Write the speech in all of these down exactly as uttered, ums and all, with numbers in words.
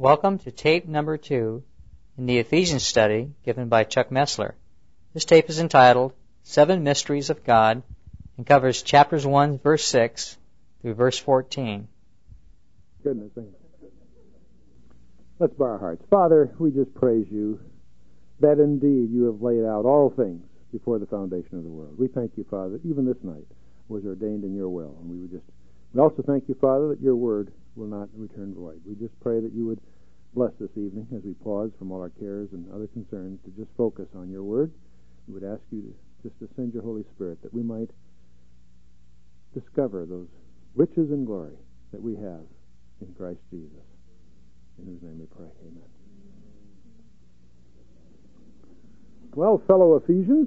Welcome to tape number two in the Ephesians study given by Chuck Messler. This tape is entitled Seven Mysteries of God and covers chapters one, verse six through verse fourteen. Goodness. Let's bow our hearts. Father, we just praise you that indeed you have laid out all things before the foundation of the world. We thank you, Father, that even this night was ordained in your will. And we would just we also thank you, Father, that your word will not return void. We just pray that you would bless this evening as we pause from all our cares and other concerns to just focus on your word. We would ask you to just to send your Holy Spirit that we might discover those riches and glory that we have in Christ Jesus. In whose name we pray. Amen. Well, fellow Ephesians.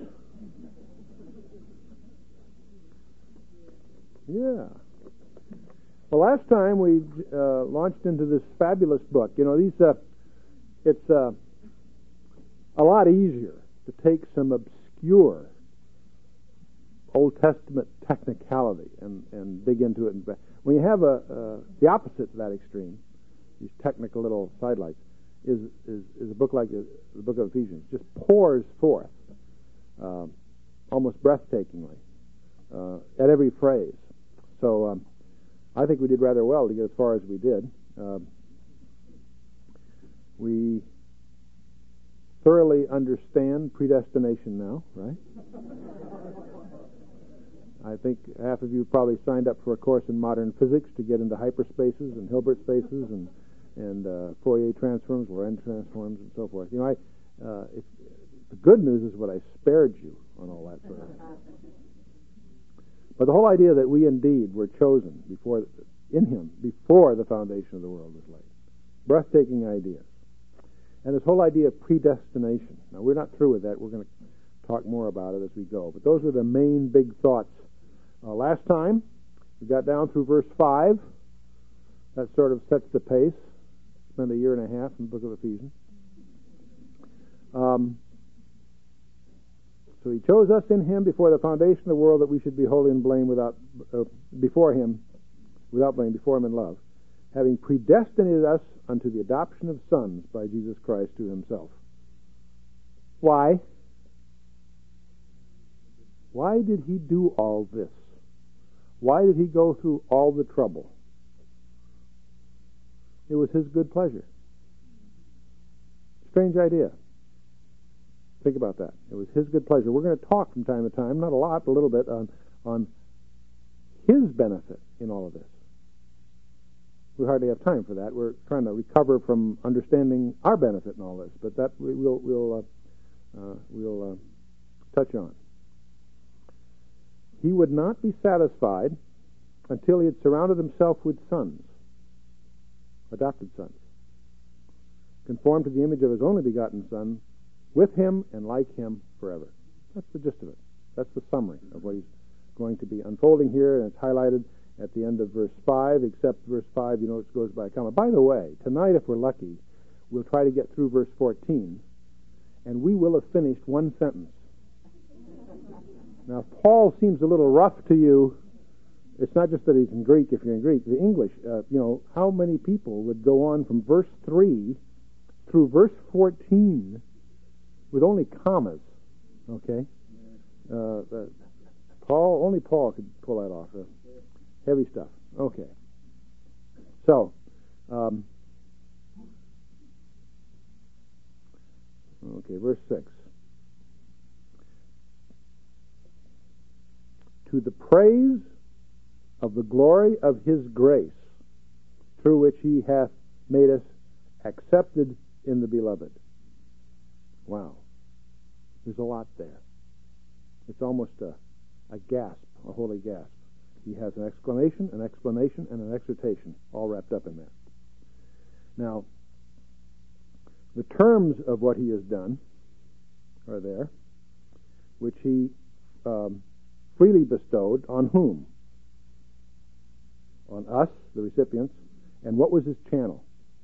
Yeah. Well, last time we uh, launched into this fabulous book. You know, these uh, it's uh, a lot easier to take some obscure Old Testament technicality and, and dig into it. And when you have a uh, the opposite to that extreme, these technical little sidelights, is is, is a book like the, the book of Ephesians just pours forth uh, almost breathtakingly uh, at every phrase. So. Um, I think we did rather well to get as far as we did. Uh, we thoroughly understand predestination now, right? I think half of you probably signed up for a course in modern physics to get into hyperspaces and Hilbert spaces and and uh, Fourier transforms, Lorentz transforms, and so forth. You know, I uh, if, the good news is what I spared you on all that sort of thing. But the whole idea that we indeed were chosen before, in Him before the foundation of the world was laid. Breathtaking idea. And this whole idea of predestination. Now, we're not through with that. We're going to talk more about it as we go. But those were the main big thoughts. Uh, last time, we got down through verse five. That sort of sets the pace. Spent a year and a half in the book of Ephesians. Um... So he chose us in him before the foundation of the world that we should be holy and blame without uh, before him, without blame before him in love, having predestinated us unto the adoption of sons by Jesus Christ to himself. Why? Why did he do all this? Why did he go through all the trouble? It was his good pleasure. Strange idea. Think about that. It was his good pleasure. We're going to talk from time to time, not a lot, but a little bit, on, on his benefit in all of this. We hardly have time for that. We're trying to recover from understanding our benefit in all this, but that we, we'll we'll uh, uh, we'll uh, touch on. He would not be satisfied until he had surrounded himself with sons, adopted sons, conformed to the image of his only begotten Son, with him and like him forever. That's the gist of it. That's the summary of what he's going to be unfolding here, and it's highlighted at the end of verse five, except verse five, you know, it goes by a comma. By the way, tonight, if we're lucky, we'll try to get through verse fourteen, and we will have finished one sentence. Now, if Paul seems a little rough to you, it's not just that he's in Greek, if you're in Greek, the English, uh, you know, how many people would go on from verse three through verse fourteen with only commas, okay? Uh, uh, Paul, only Paul could pull that off. Uh, heavy stuff. Okay. So, um, okay, verse six. To the praise of the glory of his grace, through which he hath made us accepted in the beloved. Wow. There's a lot there. It's almost a, a gasp, a holy gasp. He has an exclamation, an explanation, and an exhortation all wrapped up in that. Now, the terms of what he has done are there, which he um, freely bestowed on whom? On us, the recipients. And what was his channel?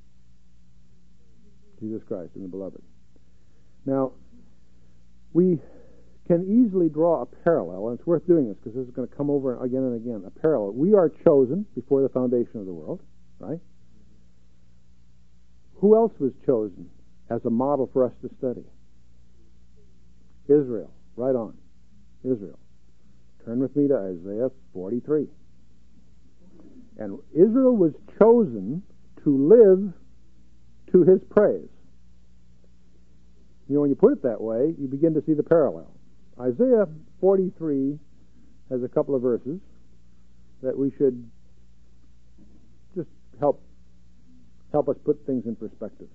Jesus Christ and the beloved. Now, we can easily draw a parallel, and it's worth doing this because this is going to come over again and again, a parallel. We are chosen before the foundation of the world, right? Who else was chosen as a model for us to study? Israel. Right on. Israel. Turn with me to Isaiah forty-three. And Israel was chosen to live to his praise. You know, when you put it that way, you begin to see the parallel. Isaiah forty-three has a couple of verses that we should just help help us put things in perspective.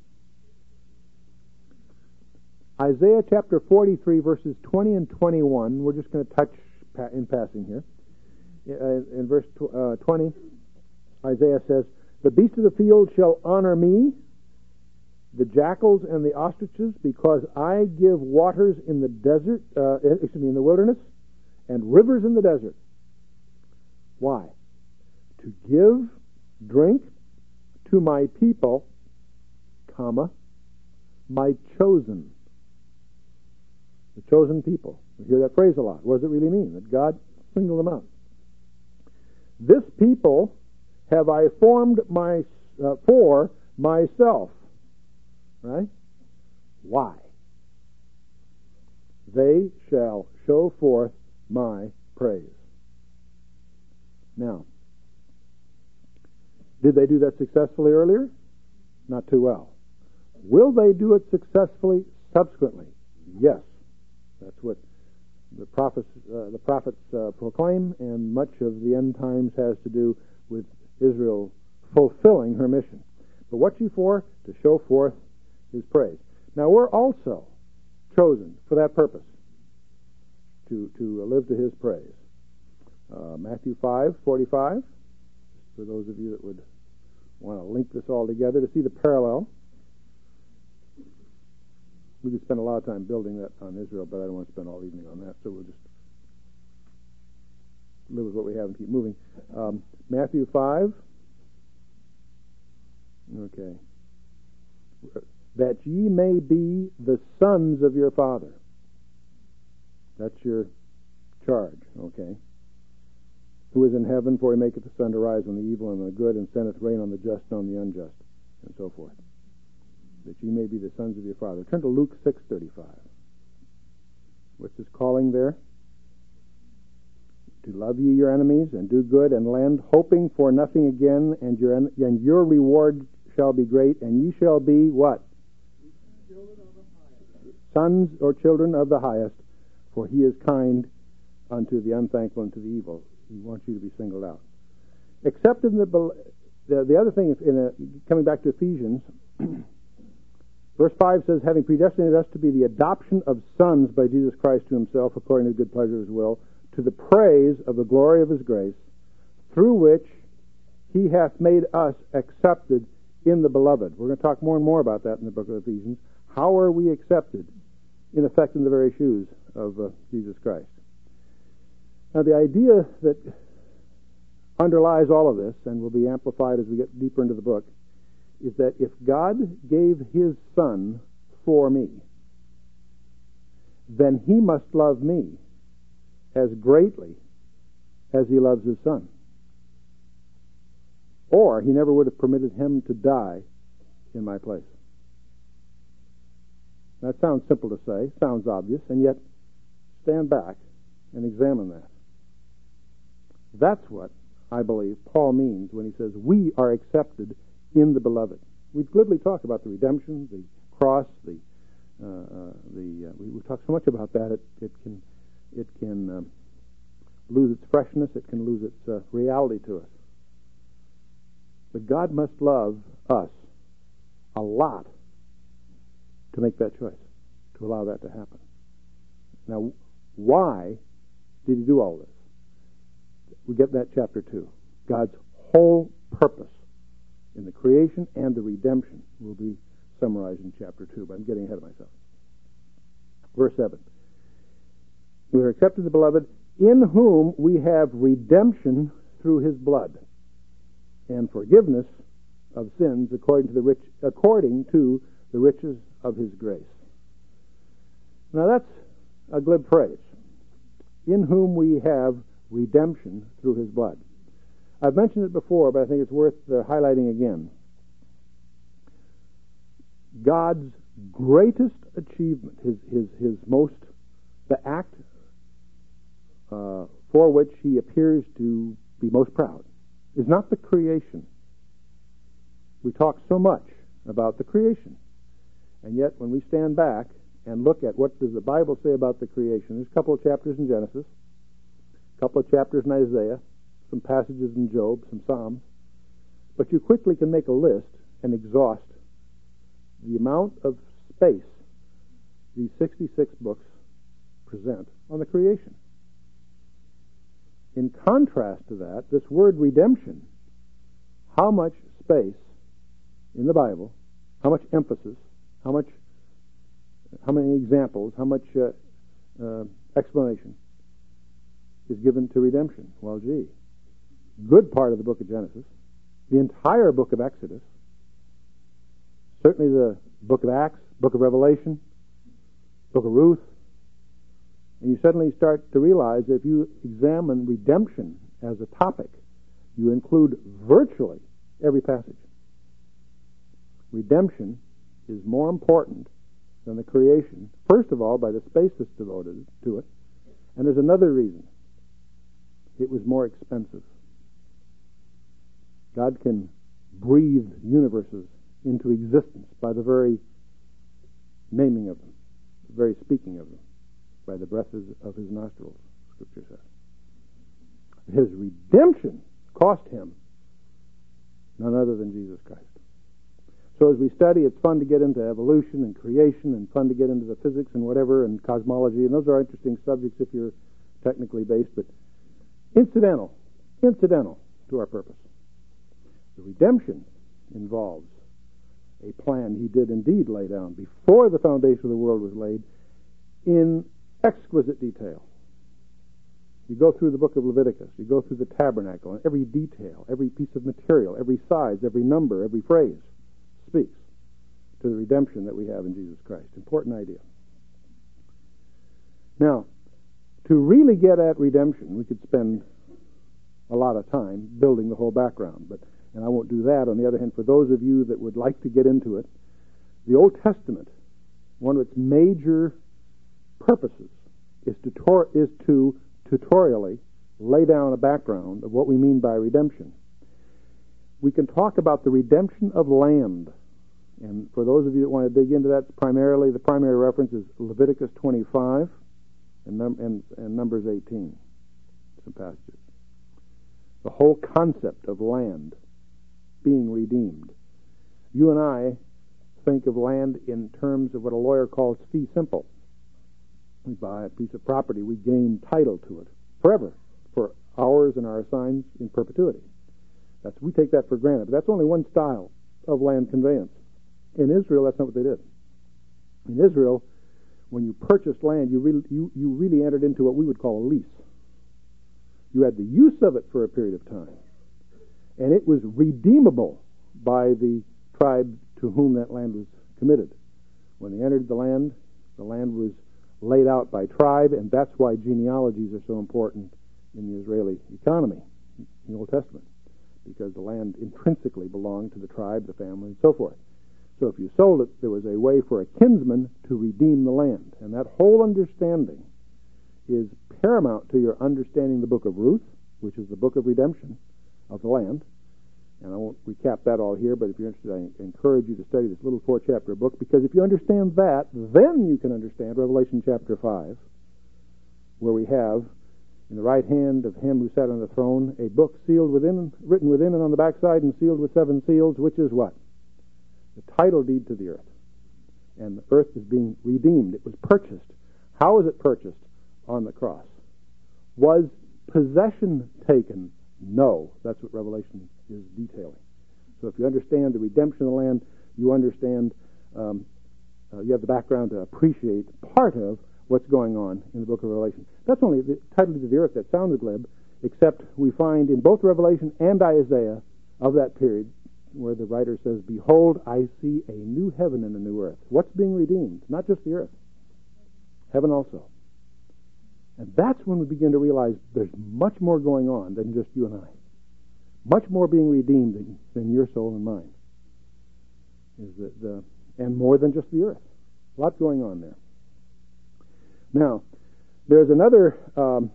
Isaiah chapter forty-three, verses twenty and twenty-one, we're just going to touch in passing here. In verse twenty, Isaiah says, "The beasts of the field shall honor me, the jackals and the ostriches, because I give waters in the desert, uh, excuse me, in the wilderness, and rivers in the desert." Why? To give drink to my people, comma, my chosen. The chosen people. We hear that phrase a lot. What does it really mean? That God singled them out. This people have I formed my uh, for myself. Right? Why? They shall show forth my praise. Now, did they do that successfully earlier? Not too well. Will they do it successfully subsequently? Yes. That's what the prophets, uh, the prophets uh, proclaim, and much of the end times has to do with Israel fulfilling her mission. But what's she for? To show forth his praise. Now, we're also chosen for that purpose, to, to live to his praise. Uh, Matthew five forty-five, for those of you that would want to link this all together to see the parallel. We could spend a lot of time building that on Israel, but I don't want to spend all evening on that, so we'll just live with what we have and keep moving. Um, Matthew five. Okay. "That ye may be the sons of your Father." That's your charge, okay? "Who is in heaven, for he maketh the sun to rise on the evil and on the good, and sendeth rain on the just and on the unjust," and so forth. "That ye may be the sons of your Father." Turn to Luke six thirty-five. What's his calling there? "To love ye your enemies, and do good, and lend, hoping for nothing again, and your en- and your reward shall be great, and ye shall be" what? "Sons or children of the highest, for he is kind unto the unthankful and to the evil." He wants you to be singled out. Except in the the, the other thing, in a, coming back to Ephesians, verse five says, "Having predestinated us to be the adoption of sons by Jesus Christ to himself, according to the good pleasure of his will, to the praise of the glory of his grace, through which he hath made us accepted in the beloved." We're going to talk more and more about that in the book of Ephesians. How are we accepted? In effect, in the very shoes of uh, Jesus Christ. Now, the idea that underlies all of this, and will be amplified as we get deeper into the book, is that if God gave his Son for me, then he must love me as greatly as he loves his Son. Or he never would have permitted him to die in my place. That sounds simple to say, sounds obvious, and yet stand back and examine that. That's what I believe Paul means when he says we are accepted in the beloved. We glibly talk about the redemption, the cross, the uh, uh, the uh, we, we talk so much about that it, it can it can um, lose its freshness, it can lose its uh, reality to us. But God must love us a lot to make that choice, to allow that to happen. Now, why did he do all this? We get that chapter two. God's whole purpose in the creation and the redemption will be summarized in chapter two, but I'm getting ahead of myself. Verse seven. "We are accepted the beloved, in whom we have redemption through his blood, and forgiveness of sins according to the rich according to the riches of his grace." Now that's a glib phrase. In whom we have redemption through his blood. I've mentioned it before, but I think it's worth uh, highlighting again. God's greatest achievement, his his his most, the act uh, for which he appears to be most proud, is not the creation. We talk so much about the creation, and yet when we stand back and look at what does the Bible say about the creation, there's a couple of chapters in Genesis, a couple of chapters in Isaiah, some passages in Job, some Psalms, but you quickly can make a list and exhaust the amount of space these sixty-six books present on the creation. In contrast to that, this word redemption, how much space in the Bible, how much emphasis, how much, how many examples, how much uh, uh, explanation is given to redemption? Well, gee, good part of the book of Genesis, the entire book of Exodus, certainly the book of Acts, book of Revelation, book of Ruth, and you suddenly start to realize that if you examine redemption as a topic, you include virtually every passage. Redemption is more important than the creation, first of all, by the space that's devoted to it, and there's another reason. It was more expensive. God can breathe universes into existence by the very naming of them, the very speaking of them, by the breath of his nostrils, Scripture says. His redemption cost him none other than Jesus Christ. So as we study, it's fun to get into evolution and creation and fun to get into the physics and whatever and cosmology, and those are interesting subjects if you're technically based, but incidental, incidental to our purpose. The redemption involves a plan he did indeed lay down before the foundation of the world was laid in exquisite detail. You go through the book of Leviticus, you go through the tabernacle, and every detail, every piece of material, every size, every number, every phrase speaks to the redemption that we have in Jesus Christ. Important idea. Now, to really get at redemption, we could spend a lot of time building the whole background, but and I won't do that. On the other hand, for those of you that would like to get into it, the Old Testament, one of its major purposes is to, tor- is to tutorially lay down a background of what we mean by redemption. We can talk about the redemption of land. And for those of you that want to dig into that, primarily the primary reference is Leviticus twenty-five and, num- and, and Numbers eighteen, some passages. The whole concept of land being redeemed. You and I think of land in terms of what a lawyer calls fee simple. We buy a piece of property, we gain title to it forever, for ours and our assigns in perpetuity. That's, we take that for granted, but that's only one style of land conveyance. In Israel, that's not what they did. In Israel, when you purchased land, you really, you, you really entered into what we would call a lease. You had the use of it for a period of time, and it was redeemable by the tribe to whom that land was committed. When they entered the land, the land was laid out by tribe, and that's why genealogies are so important in the Israeli economy in the Old Testament, because the land intrinsically belonged to the tribe, the family, and so forth. So if you sold it, there was a way for a kinsman to redeem the land, and that whole understanding is paramount to your understanding the book of Ruth, which is the book of redemption of the land. And I won't recap that all here, but if you're interested, I encourage you to study this little four-chapter book, because if you understand that, then you can understand Revelation chapter five, where we have in the right hand of him who sat on the throne a book sealed within, written within and on the backside and sealed with seven seals, which is what? The title deed to the earth. And the earth is being redeemed. It was purchased. How was it purchased? On the cross. Was possession taken? No. That's what Revelation is detailing. So if you understand the redemption of the land, you understand, um, uh, you have the background to appreciate part of what's going on in the book of Revelation. That's only the title to the earth. That sounds glib, except we find in both Revelation and Isaiah of that period where the writer says, "Behold, I see a new heaven and a new earth." What's being redeemed? Not just the earth. Heaven also. And that's when we begin to realize there's much more going on than just you and I. Much more being redeemed than, than your soul and mine. Is the, the and more than just the earth. A lot going on there. Now, there's another um,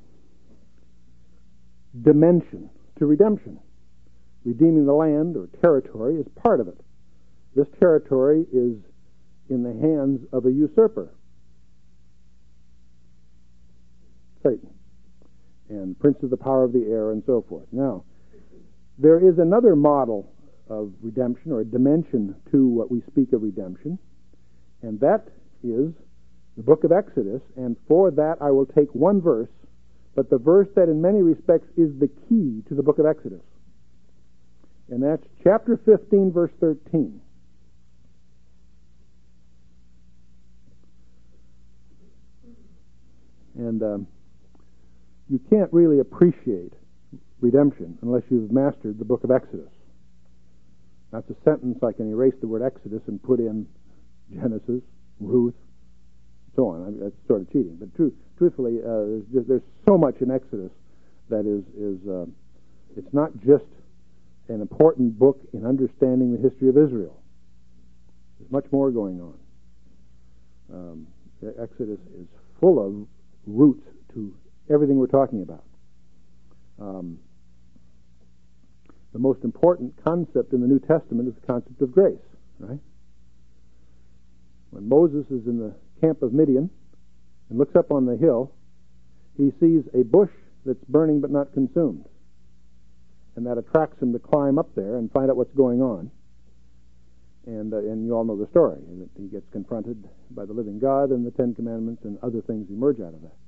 dimension to redemption. Redeeming the land or territory is part of it. This territory is in the hands of a usurper, Satan, and prince of the power of the air, and so forth. Now, there is another model of redemption, or a dimension to what we speak of redemption, and that is the book of Exodus, and for that I will take one verse, but the verse that in many respects is the key to the book of Exodus. And that's chapter fifteen, verse thirteen. And um, you can't really appreciate redemption unless you've mastered the book of Exodus. That's a sentence I can erase the word Exodus and put in Genesis, Ruth, so on. I mean, that's sort of cheating. But true, truthfully, uh, there's, there's so much in Exodus that is, is uh, it's not just an important book in understanding the history of Israel. There's much more going on. Um, Exodus is full of roots to everything we're talking about. Um, the most important concept in the New Testament is the concept of grace, right? When Moses is in the camp of Midian and looks up on the hill, he sees a bush that's burning but not consumed. And that attracts him to climb up there and find out what's going on. And uh, and you all know the story. That he gets confronted by the living God, and the Ten Commandments and other things emerge out of that.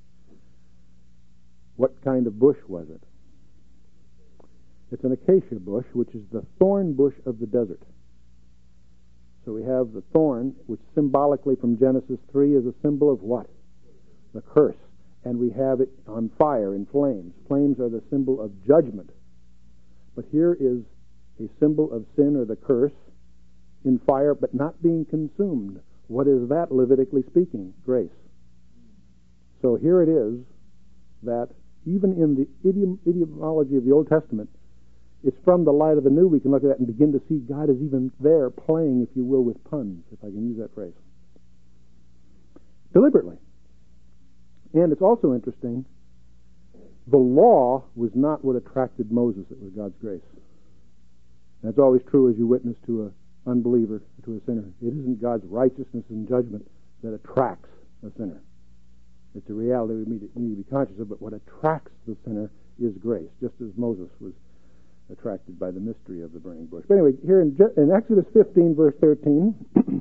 What kind of bush was it? It's an acacia bush, which is the thorn bush of the desert. So we have the thorn, which symbolically from Genesis three is a symbol of what? The curse. And we have it on fire, in flames. Flames are the symbol of judgment. But here is a symbol of sin or the curse in fire, but not being consumed. What is that, Levitically speaking? Grace. So here it is that even in the idiom, etymology of the Old Testament, it's from the light of the New we can look at that and begin to see God is even there playing, if you will, with puns, if I can use that phrase. Deliberately. And it's also interesting, the law was not what attracted Moses. It was God's grace. That's always true as you witness to an unbeliever, to a sinner. It isn't God's righteousness and judgment that attracts a sinner. It's a reality we need to be conscious of, but what attracts the sinner is grace, just as Moses was attracted by the mystery of the burning bush. But anyway, here in, in Exodus fifteen, verse thirteen,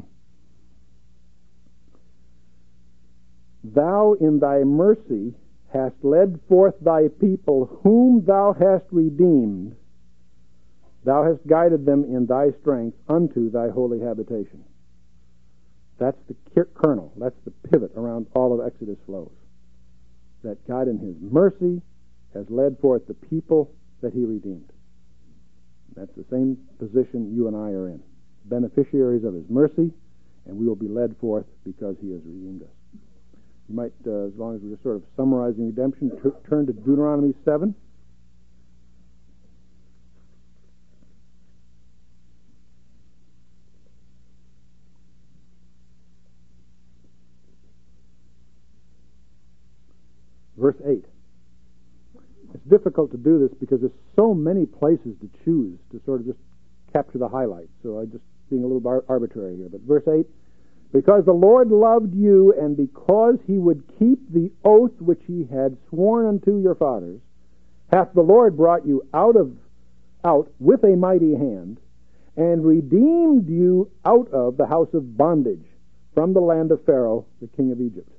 Thou in thy mercy hast led forth thy people, whom thou hast redeemed. Thou hast guided them in thy strength unto thy holy habitation. That's the kernel. That's the pivot around all of Exodus flows. That God in his mercy has led forth the people that he redeemed. That's the same position you and I are in. Beneficiaries of his mercy, and we will be led forth because he has redeemed us. You might, uh, as long as we're sort of summarizing redemption, t- turn to Deuteronomy seven. Verse eight. It's difficult to do this because there's so many places to choose to sort of just capture the highlights. So I'm just being a little bar- arbitrary here. But verse eight, because the Lord loved you, and because he would keep the oath which he had sworn unto your fathers, hath the Lord brought you out of out with a mighty hand, and redeemed you out of the house of bondage, from the land of Pharaoh, the king of Egypt.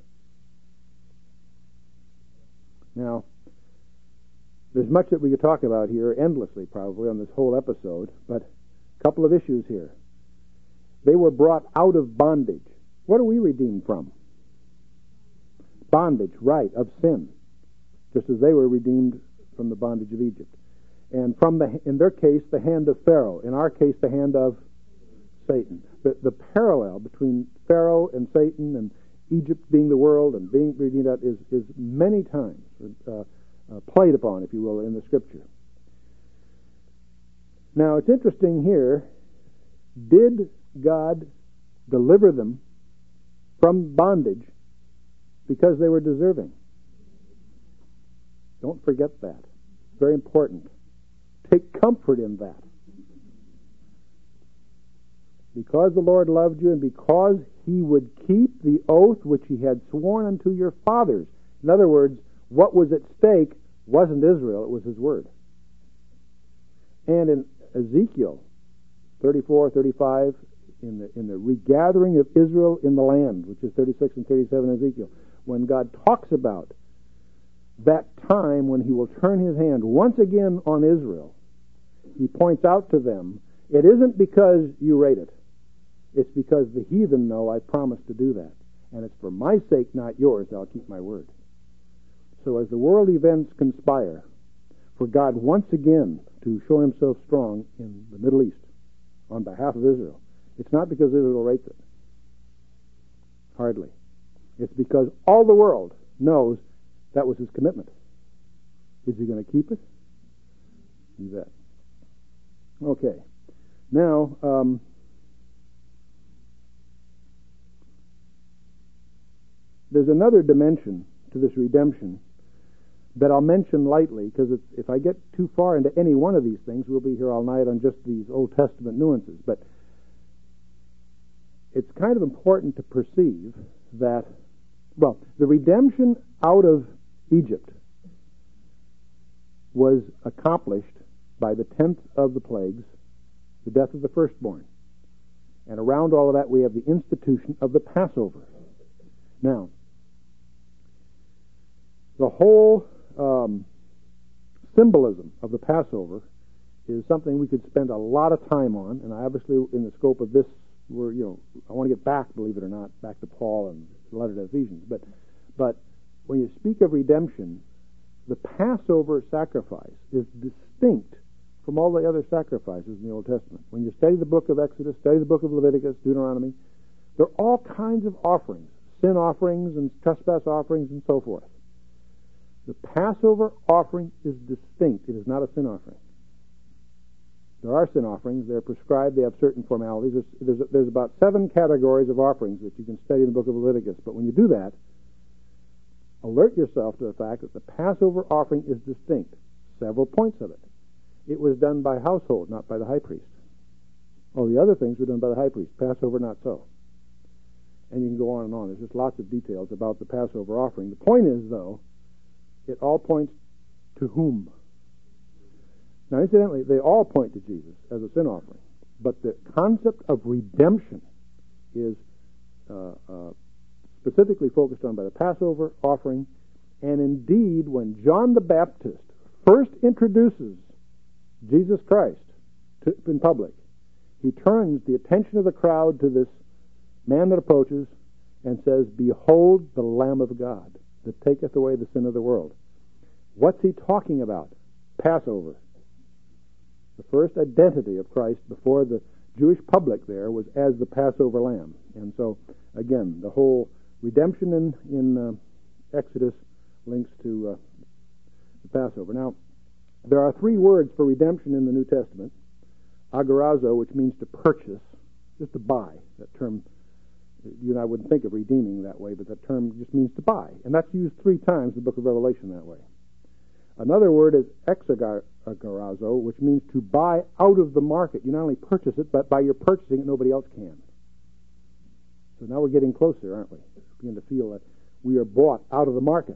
Now, there's much that we could talk about here, endlessly probably, on this whole episode, but a couple of issues here. They were brought out of bondage. What are we redeemed from? Bondage, right, of sin. Just as they were redeemed from the bondage of Egypt. And from, the, in their case, the hand of Pharaoh. In our case, the hand of Satan. The, the parallel between Pharaoh and Satan and Egypt being the world and being redeemed out is, is many times uh, uh, played upon, if you will, in the Scripture. Now, it's interesting here, did God deliver them from bondage because they were deserving. Don't forget that. It's very important. Take comfort in that. Because the Lord loved you and because He would keep the oath which He had sworn unto your fathers. In other words, what was at stake wasn't Israel, it was His word. And in Ezekiel thirty-four, thirty-five, in the in the regathering of Israel in the land, which is thirty-six and thirty-seven in Ezekiel, when God talks about that time when He will turn His hand once again on Israel, He points out to them, it isn't because you rate it. It's because the heathen know I promised to do that. And it's for my sake, not yours, I'll keep my word. So as the world events conspire for God once again to show Himself strong in the Middle East on behalf of Israel, it's not because Israel rates it. Hardly. It's because all the world knows that was His commitment. Is He going to keep it? You bet. Okay. Now, um, there's another dimension to this redemption that I'll mention lightly, because if I get too far into any one of these things, we'll be here all night on just these Old Testament nuances. But it's kind of important to perceive that, well, the redemption out of Egypt was accomplished by the tenth of the plagues, the death of the firstborn. And around all of that, we have the institution of the Passover. Now, the whole um, symbolism of the Passover is something we could spend a lot of time on, and obviously in the scope of this, we're, you know, I want to get back, believe it or not, back to Paul and the letter to Ephesians. But, but when you speak of redemption, the Passover sacrifice is distinct from all the other sacrifices in the Old Testament. When you study the book of Exodus, study the book of Leviticus, Deuteronomy, there are all kinds of offerings, sin offerings and trespass offerings and so forth. The Passover offering is distinct. It is not a sin offering. There are sin offerings. They're prescribed. They have certain formalities. There's, there's, there's about seven categories of offerings that you can study in the book of Leviticus. But when you do that, alert yourself to the fact that the Passover offering is distinct. Several points of it. It was done by household, not by the high priest. All the other things were done by the high priest. Passover, not so. And you can go on and on. There's just lots of details about the Passover offering. The point is, though, it all points to whom? Now, incidentally, they all point to Jesus as a sin offering. But the concept of redemption is uh, uh, specifically focused on by the Passover offering. And indeed, when John the Baptist first introduces Jesus Christ to, in public, he turns the attention of the crowd to this man that approaches and says, "Behold the Lamb of God that taketh away the sin of the world." What's he talking about? Passover. The first identity of Christ before the Jewish public there was as the Passover lamb. And so, again, the whole redemption in, in uh, Exodus links to uh, the Passover. Now, there are three words for redemption in the New Testament. Agorazo, which means to purchase, just to buy. That term, you and I wouldn't think of redeeming that way, but that term just means to buy. And that's used three times in the book of Revelation that way. Another word is exagorazo, which means to buy out of the market. You not only purchase it, but by your purchasing it, nobody else can. So now we're getting closer, aren't we? We begin to feel that we are bought out of the market.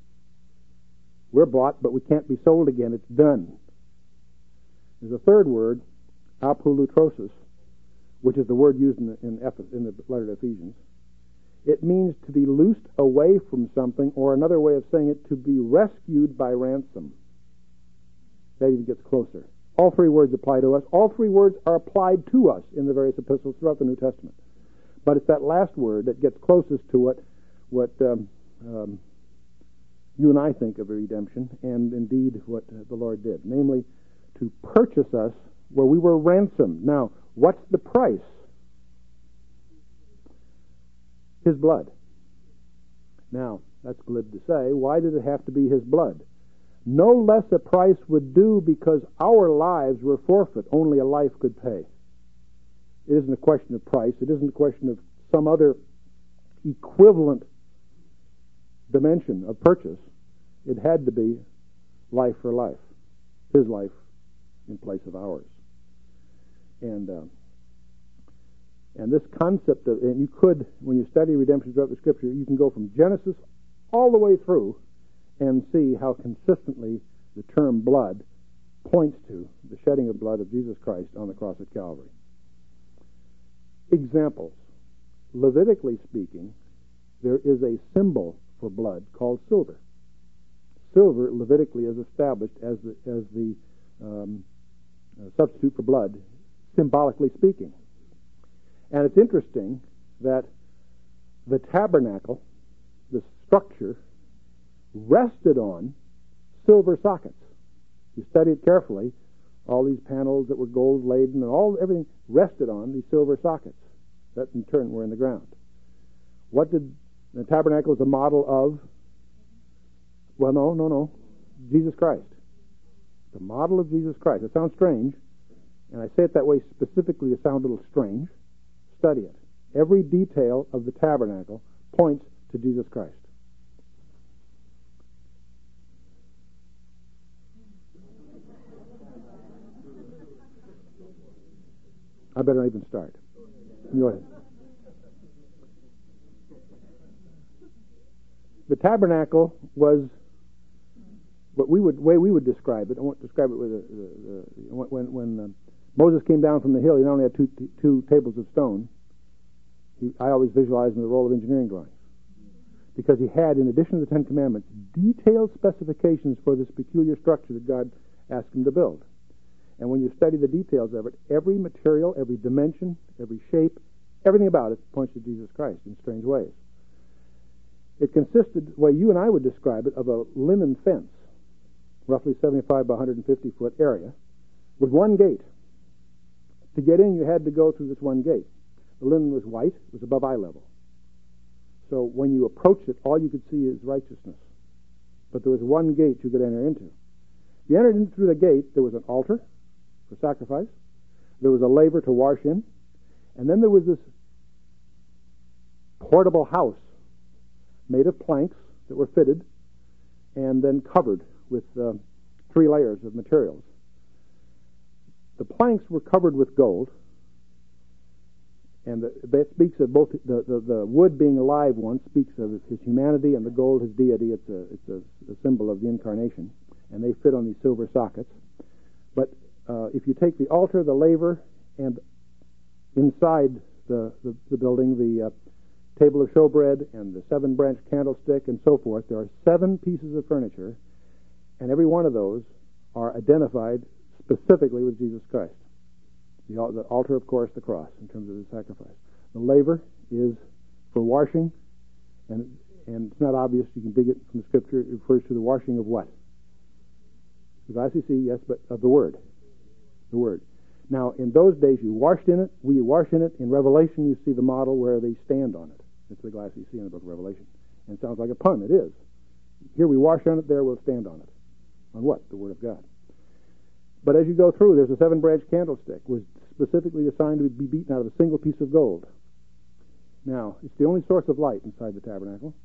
We're bought, but we can't be sold again. It's done. There's a third word, apolutrosis, which is the word used in the, in, Ephes- in the letter to Ephesians. It means to be loosed away from something, or another way of saying it, to be rescued by ransom. That even gets closer. All three words apply to us. All three words are applied to us in the various epistles throughout the New Testament. But it's that last word that gets closest to what, what um, um, you and I think of redemption, and indeed what the Lord did. Namely, to purchase us where we were ransomed. Now, what's the price? His blood. Now, that's glib to say. Why did it have to be His blood? No less a price would do, because our lives were forfeit. Only a life could pay. It isn't a question of price. It isn't a question of some other equivalent dimension of purchase. It had to be life for life, his life in place of ours. And uh, and this concept of, and you could, when you study redemption throughout the Scripture, you can go from Genesis all the way through and see how consistently the term blood points to the shedding of blood of Jesus Christ on the cross at Calvary. Examples. Levitically speaking, there is a symbol for blood called silver. Silver, Levitically, is established as the, as the um, uh, substitute for blood, symbolically speaking. And it's interesting that the tabernacle, the structure, rested on silver sockets. You study it carefully, all these panels that were gold laden and all everything rested on these silver sockets that in turn were in the ground. What did the tabernacle was a model of? Well, no, no, no. Jesus Christ. The model of Jesus Christ. It sounds strange, and I say it that way specifically to sound a little strange. Study it. Every detail of the tabernacle points to Jesus Christ. I better not even start. Go ahead. The tabernacle was what we would way we would describe it. I won't describe it with a, a, a, when when uh, Moses came down from the hill. He not only had two two tables of stone. He, I always visualize in the role of engineering drawings, because he had, in addition to the Ten Commandments, detailed specifications for this peculiar structure that God asked him to build. And when you study the details of it, every material, every dimension, every shape, everything about it points to Jesus Christ in strange ways. It consisted, the way you and I would describe it, of a linen fence, roughly seventy-five by one hundred fifty foot area, with one gate. To get in, you had to go through this one gate. The linen was white, it was above eye level. So when you approached it, all you could see is righteousness. But there was one gate you could enter into. If you entered in through the gate, there was an altar for sacrifice, there was a laver to wash in, and then there was this portable house made of planks that were fitted and then covered with uh, three layers of materials. The planks were covered with gold, and the, that speaks of both the, the, the wood being alive one speaks of his humanity, and the gold his deity. It's a it's a, a symbol of the incarnation, and they fit on these silver sockets. But uh, if you take the altar, the laver, and inside the the, the building, the uh, table of showbread and the seven-branch candlestick and so forth, there are seven pieces of furniture, and every one of those are identified specifically with Jesus Christ. The, the altar, of course, the cross, in terms of the sacrifice. The laver is for washing, and and it's not obvious. You can dig it from the Scripture. It refers to the washing of what? With I C C, yes, but of the Word. The Word. Now, in those days, you washed in it. We wash in it. In Revelation, you see the model where they stand on it. It's the glass you see in the book of Revelation. And it sounds like a pun. It is. Here we wash on it. There we'll stand on it. On what? The Word of God. But as you go through, there's a seven-branch candlestick, was specifically designed to be beaten out of a single piece of gold. Now, it's the only source of light inside the tabernacle.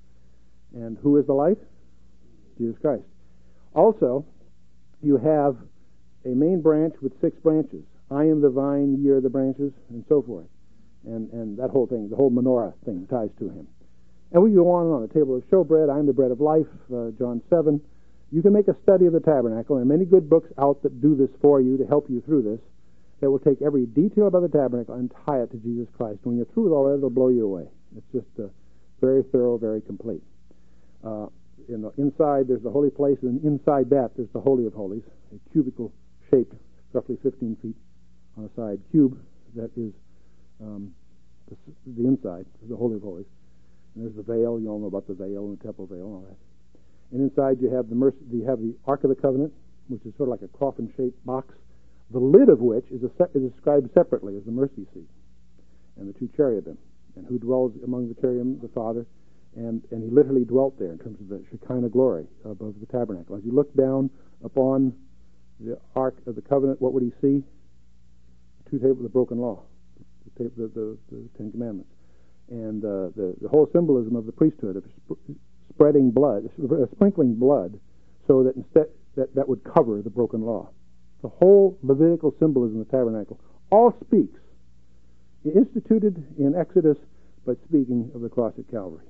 And who is the light? Jesus Christ. Also, you have a main branch with six branches. I am the vine, ye are the branches, and so forth. And and that whole thing, the whole menorah thing ties to him. And we go on and on. The table of showbread, I am the bread of life, uh, John seven. You can make a study of the tabernacle, and many good books out that do this for you to help you through this, that will take every detail about the tabernacle and tie it to Jesus Christ. When you're through with all that, it'll blow you away. It's just uh, very thorough, very complete. Uh, in the inside, there's the holy place, and inside that, there's the Holy of Holies, a cubical shaped, roughly fifteen feet on a side cube that is um, the, the inside, the Holy of Holies. And there's the veil. You all know about the veil and the temple veil and all that. And inside you have the mercy, you have the Ark of the Covenant, which is sort of like a coffin-shaped box, the lid of which is, a se- is described separately as the mercy seat, and the two cherubim, and who dwells among the cherubim, the Father, and, and he literally dwelt there in terms of the Shekinah glory above the tabernacle. As you look down upon the Ark of the Covenant, what would he see? Two tables of the broken law, the, the, the, the Ten Commandments. And uh, the, the whole symbolism of the priesthood, of sp- spreading blood, uh, sprinkling blood, so that instead that, that would cover the broken law. The whole Levitical symbolism of the tabernacle all speaks, instituted in Exodus, but speaking of the cross at Calvary.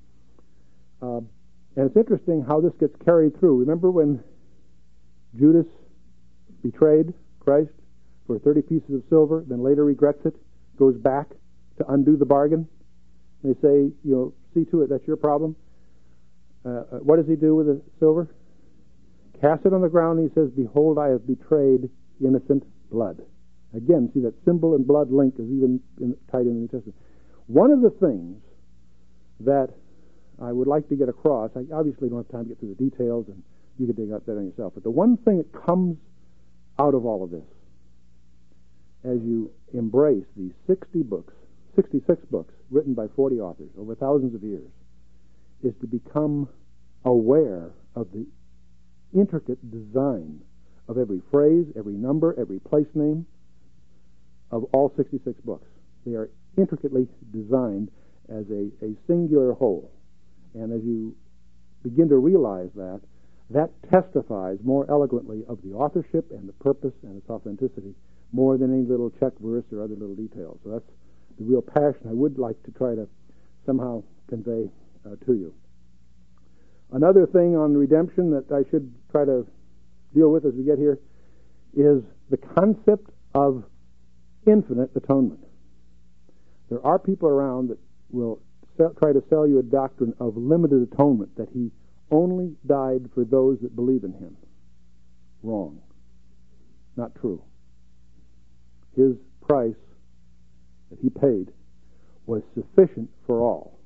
Uh, and it's interesting how this gets carried through. Remember when Judas betrayed Christ for thirty pieces of silver, then later regrets it, goes back to undo the bargain? They say, you know, see to it, that's your problem. Uh, what does he do with the silver? Cast it on the ground, and he says, behold, I have betrayed innocent blood. Again, see that symbol and blood link is even in, tied in the New Testament. One of the things that I would like to get across, I obviously don't have time to get through the details, and you can dig out that on yourself, but the one thing that comes out of all of this, as you embrace these sixty books, sixty-six books written by forty authors over thousands of years, is to become aware of the intricate design of every phrase, every number, every place name of all sixty-six books. They are intricately designed as a, a singular whole. And as you begin to realize that, that testifies more eloquently of the authorship and the purpose and its authenticity more than any little check verse or other little details. So that's the real passion I would like to try to somehow convey uh, to you. Another thing on redemption that I should try to deal with as we get here is the concept of infinite atonement. There are people around that will sell, try to sell you a doctrine of limited atonement, that he only died for those that believe in him. Wrong. Not true. His price that he paid was sufficient for all.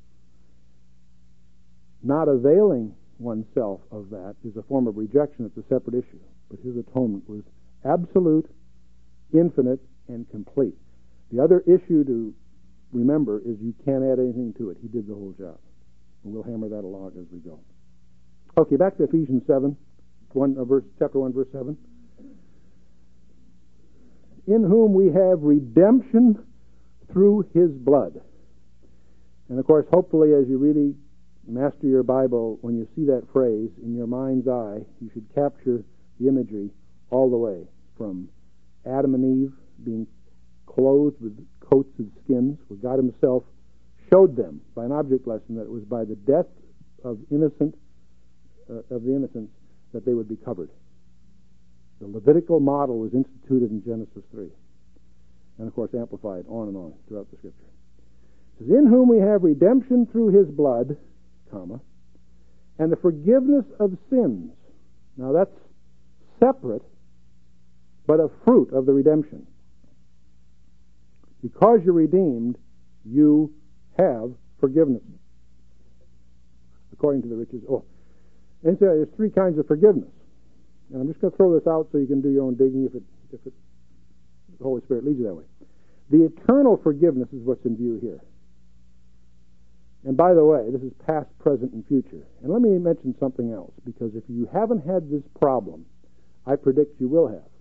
Not availing oneself of that is a form of rejection. It's a separate issue. But his atonement was absolute, infinite, and complete. The other issue to remember is you can't add anything to it. He did the whole job. And we'll hammer that along as we go. Okay, back to Ephesians seven, one, uh, verse, chapter one, verse seven. In whom we have redemption through his blood. And of course, hopefully, as you really master your Bible, when you see that phrase in your mind's eye, you should capture the imagery all the way from Adam and Eve being clothed with coats of skins, where God himself showed them by an object lesson that it was by the death of innocent uh, of the innocents that they would be covered. The Levitical model was instituted in Genesis three, and of course amplified on and on throughout the Scripture. It says, in whom we have redemption through his blood, comma, and the forgiveness of sins. Now that's separate, but a fruit of the redemption. Because you're redeemed, you have forgiveness. According to the riches. Oh, and so there's three kinds of forgiveness. And I'm just going to throw this out so you can do your own digging if it, if it, the Holy Spirit leads you that way. The eternal forgiveness is what's in view here. And by the way, this is past, present, and future. And let me mention something else, because if you haven't had this problem, I predict you will have.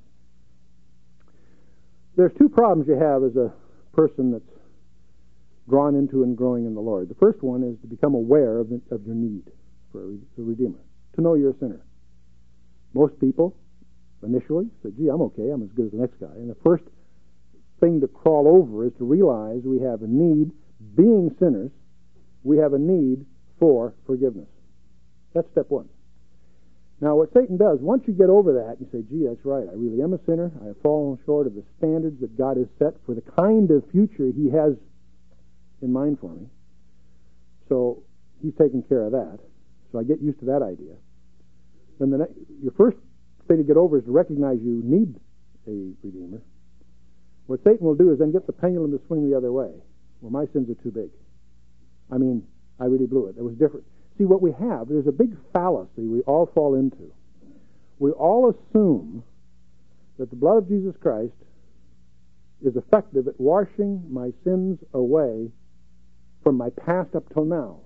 There's two problems you have as a person that's drawn into and growing in the Lord. The first one is to become aware of, the, of your need for a, a Redeemer, to know you're a sinner. Most people initially say, gee, I'm okay, I'm as good as the next guy. And the first thing to crawl over is to realize we have a need, being sinners, we have a need for forgiveness. That's step one. Now, what Satan does, once you get over that, you say, gee, that's right, I really am a sinner. I have fallen short of the standards that God has set for the kind of future he has in mind for me. So he's taking care of that. So I get used to that idea. Then the ne- your first thing to get over is to recognize you need a Redeemer. What Satan will do is then get the pendulum to swing the other way. Well, my sins are too big. I mean, I really blew it. It was different. See, what we have, there's a big fallacy we all fall into. We all assume that the blood of Jesus Christ is effective at washing my sins away from my past up till now.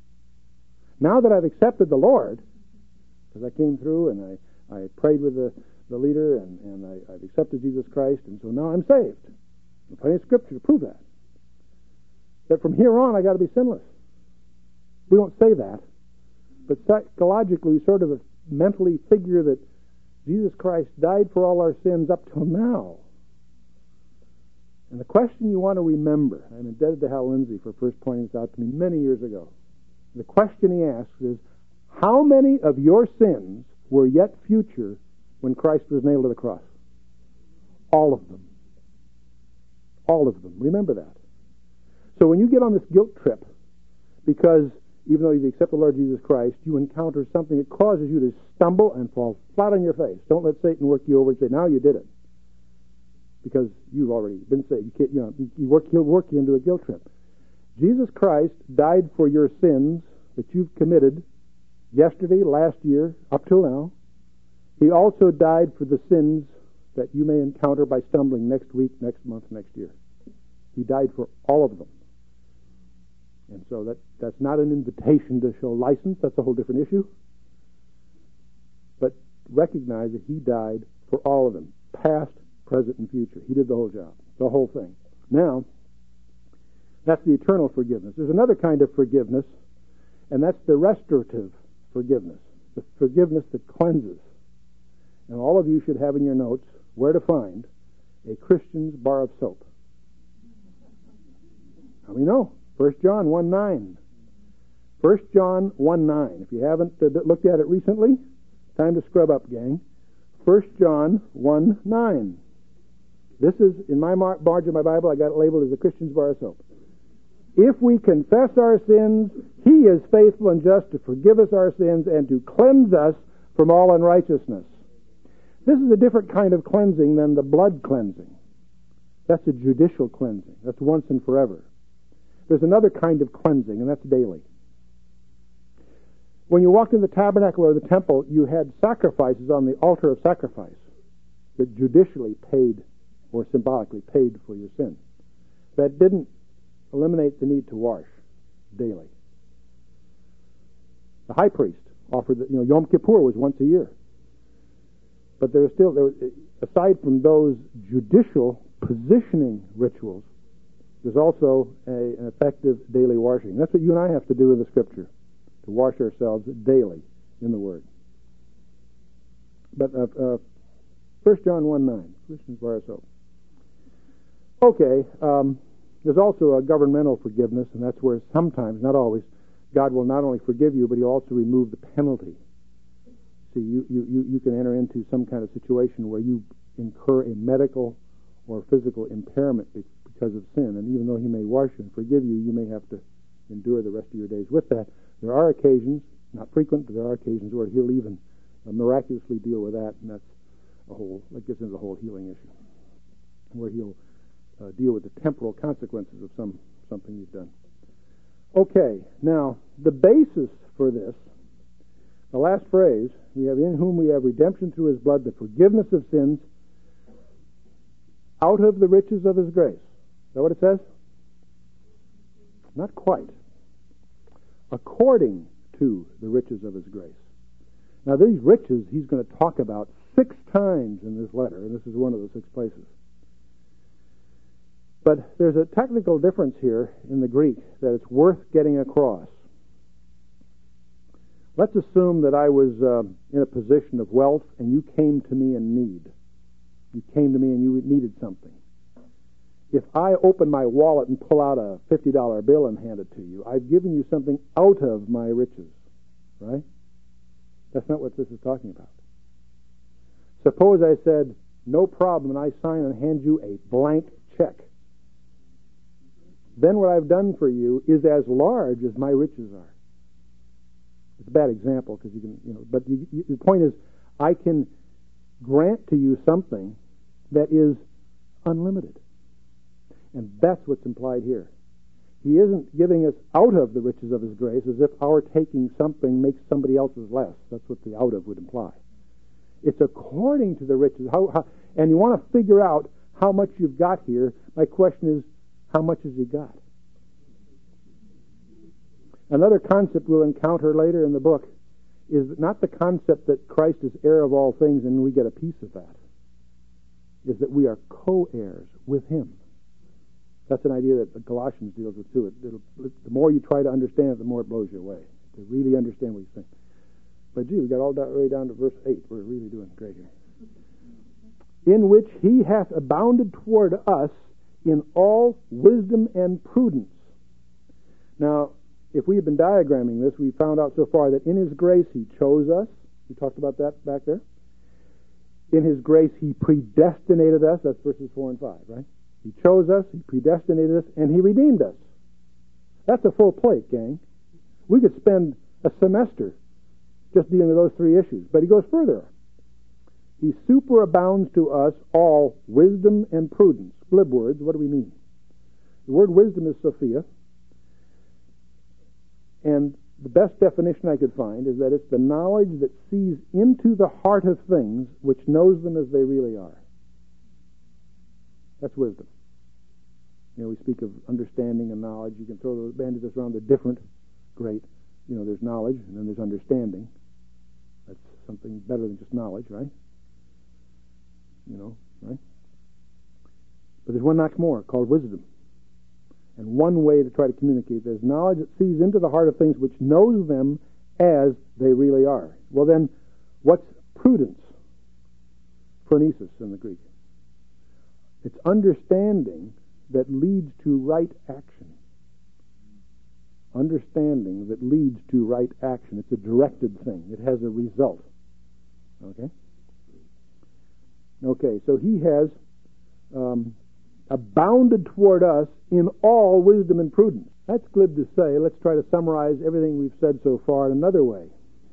Now that I've accepted the Lord, because I came through and I, I prayed with the, the leader and, and I, I've accepted Jesus Christ, and so now I'm saved. There's plenty of Scripture to prove that. That from here on I got to be sinless. We don't say that, but psychologically we sort of mentally figure that Jesus Christ died for all our sins up till now. And the question you want to remember, I'm indebted to Hal Lindsey for first pointing this out to me many years ago. The question he asks is, how many of your sins were yet future when Christ was nailed to the cross? All of them. All of them. Remember that. So when you get on this guilt trip, because even though you accept the Lord Jesus Christ, you encounter something that causes you to stumble and fall flat on your face. Don't let Satan work you over and say, now you did it. Because you've already been saved. You can't, you know, you work, he'll work you into a guilt trip. Jesus Christ died for your sins that you've committed yesterday, last year, up till now. He also died for the sins that you may encounter by stumbling next week, next month, next year. He died for all of them. And so that, that's not an invitation to show license. That's a whole different issue. But recognize that he died for all of them, past, present, and future. He did the whole job, the whole thing. Now, that's the eternal forgiveness. There's another kind of forgiveness, and that's the restorative forgiveness, the forgiveness that cleanses. And all of you should have in your notes where to find a Christian's bar of soap. How many know? First John one nine. First John one nine. If you haven't uh, looked at it recently, time to scrub up, gang. First John one nine. This is, in my mar- margin of my Bible, I got it labeled as a Christian's bar of soap. If we confess our sins, he is faithful and just to forgive us our sins and to cleanse us from all unrighteousness. This is a different kind of cleansing than the blood cleansing. That's a judicial cleansing. That's once and forever. There's another kind of cleansing, and that's daily. When you walked in the tabernacle or the temple, you had sacrifices on the altar of sacrifice that judicially paid or symbolically paid for your sin. That didn't eliminate the need to wash daily. The high priest offered, the, you know, Yom Kippur was once a year. But there was still, there was, aside from those judicial positioning rituals, there's also a, an effective daily washing. That's what you and I have to do in the Scripture, to wash ourselves daily in the Word. But uh, uh, First John one nine, Christians bar of soap. Okay, um, there's also a governmental forgiveness, and that's where sometimes, not always, God will not only forgive you, but he'll also remove the penalty. See, you, you, you can enter into some kind of situation where you incur a medical or physical impairment because of sin, and even though he may wash you and forgive you, you may have to endure the rest of your days with that. There are occasions, not frequent, but there are occasions where he'll even uh, miraculously deal with that, and that's a whole, that gets into the whole healing issue, where he'll uh, deal with the temporal consequences of some something you've done. Okay, now, the basis for this, the last phrase, we have in whom we have redemption through his blood, the forgiveness of sins, out of the riches of his grace. Is that what it says? Not quite. According to the riches of his grace. Now, these riches he's going to talk about six times in this letter, and this is one of the six places. But there's a technical difference here in the Greek that it's worth getting across. Let's assume that I was uh, in a position of wealth and you came to me in need. You came to me and you needed something. If I open my wallet and pull out a fifty dollar bill and hand it to you, I've given you something out of my riches, right? That's not what this is talking about. Suppose I said, no problem, and I sign and hand you a blank check. Then what I've done for you is as large as my riches are. It's a bad example because you can, you know, but you, you, the point is, I can grant to you something that is unlimited. And that's what's implied here. He isn't giving us out of the riches of his grace as if our taking something makes somebody else's less. That's what the out of would imply. It's according to the riches. How, how, and you want to figure out how much you've got here. My question is, how much has he got? Another concept we'll encounter later in the book is not the concept that Christ is heir of all things and we get a piece of that. Is that we are co-heirs with him. That's an idea that Colossians deals with too. It, it'll, the more you try to understand it, the more it blows you away. To really understand what he's saying. But gee, we got all the way down to verse eight. We're really doing great here. In which he hath abounded toward us in all wisdom and prudence. Now, if we have been diagramming this, we found out so far that in his grace he chose us. We talked about that back there. In his grace he predestinated us. That's verses four and five, right? He chose us, he predestinated us, and he redeemed us. That's a full plate, gang. We could spend a semester just dealing with those three issues. But he goes further. He superabounds to us all wisdom and prudence. Glib words, what do we mean? The word wisdom is Sophia. And the best definition I could find is that it's the knowledge that sees into the heart of things which knows them as they really are. That's wisdom. You know, we speak of understanding and knowledge. You can throw those bandages around. They're different. Great. You know, there's knowledge, and then there's understanding. That's something better than just knowledge, right? You know, right? But there's one notch more called wisdom. And one way to try to communicate, there's knowledge that sees into the heart of things which knows them as they really are. Well then, what's prudence? Phronesis in the Greek. It's understanding that leads to right action. Understanding that leads to right action. It's a directed thing. It has a result. Okay? Okay, so he has um, abounded toward us in all wisdom and prudence. That's glib to say. Let's try to summarize everything we've said so far in another way.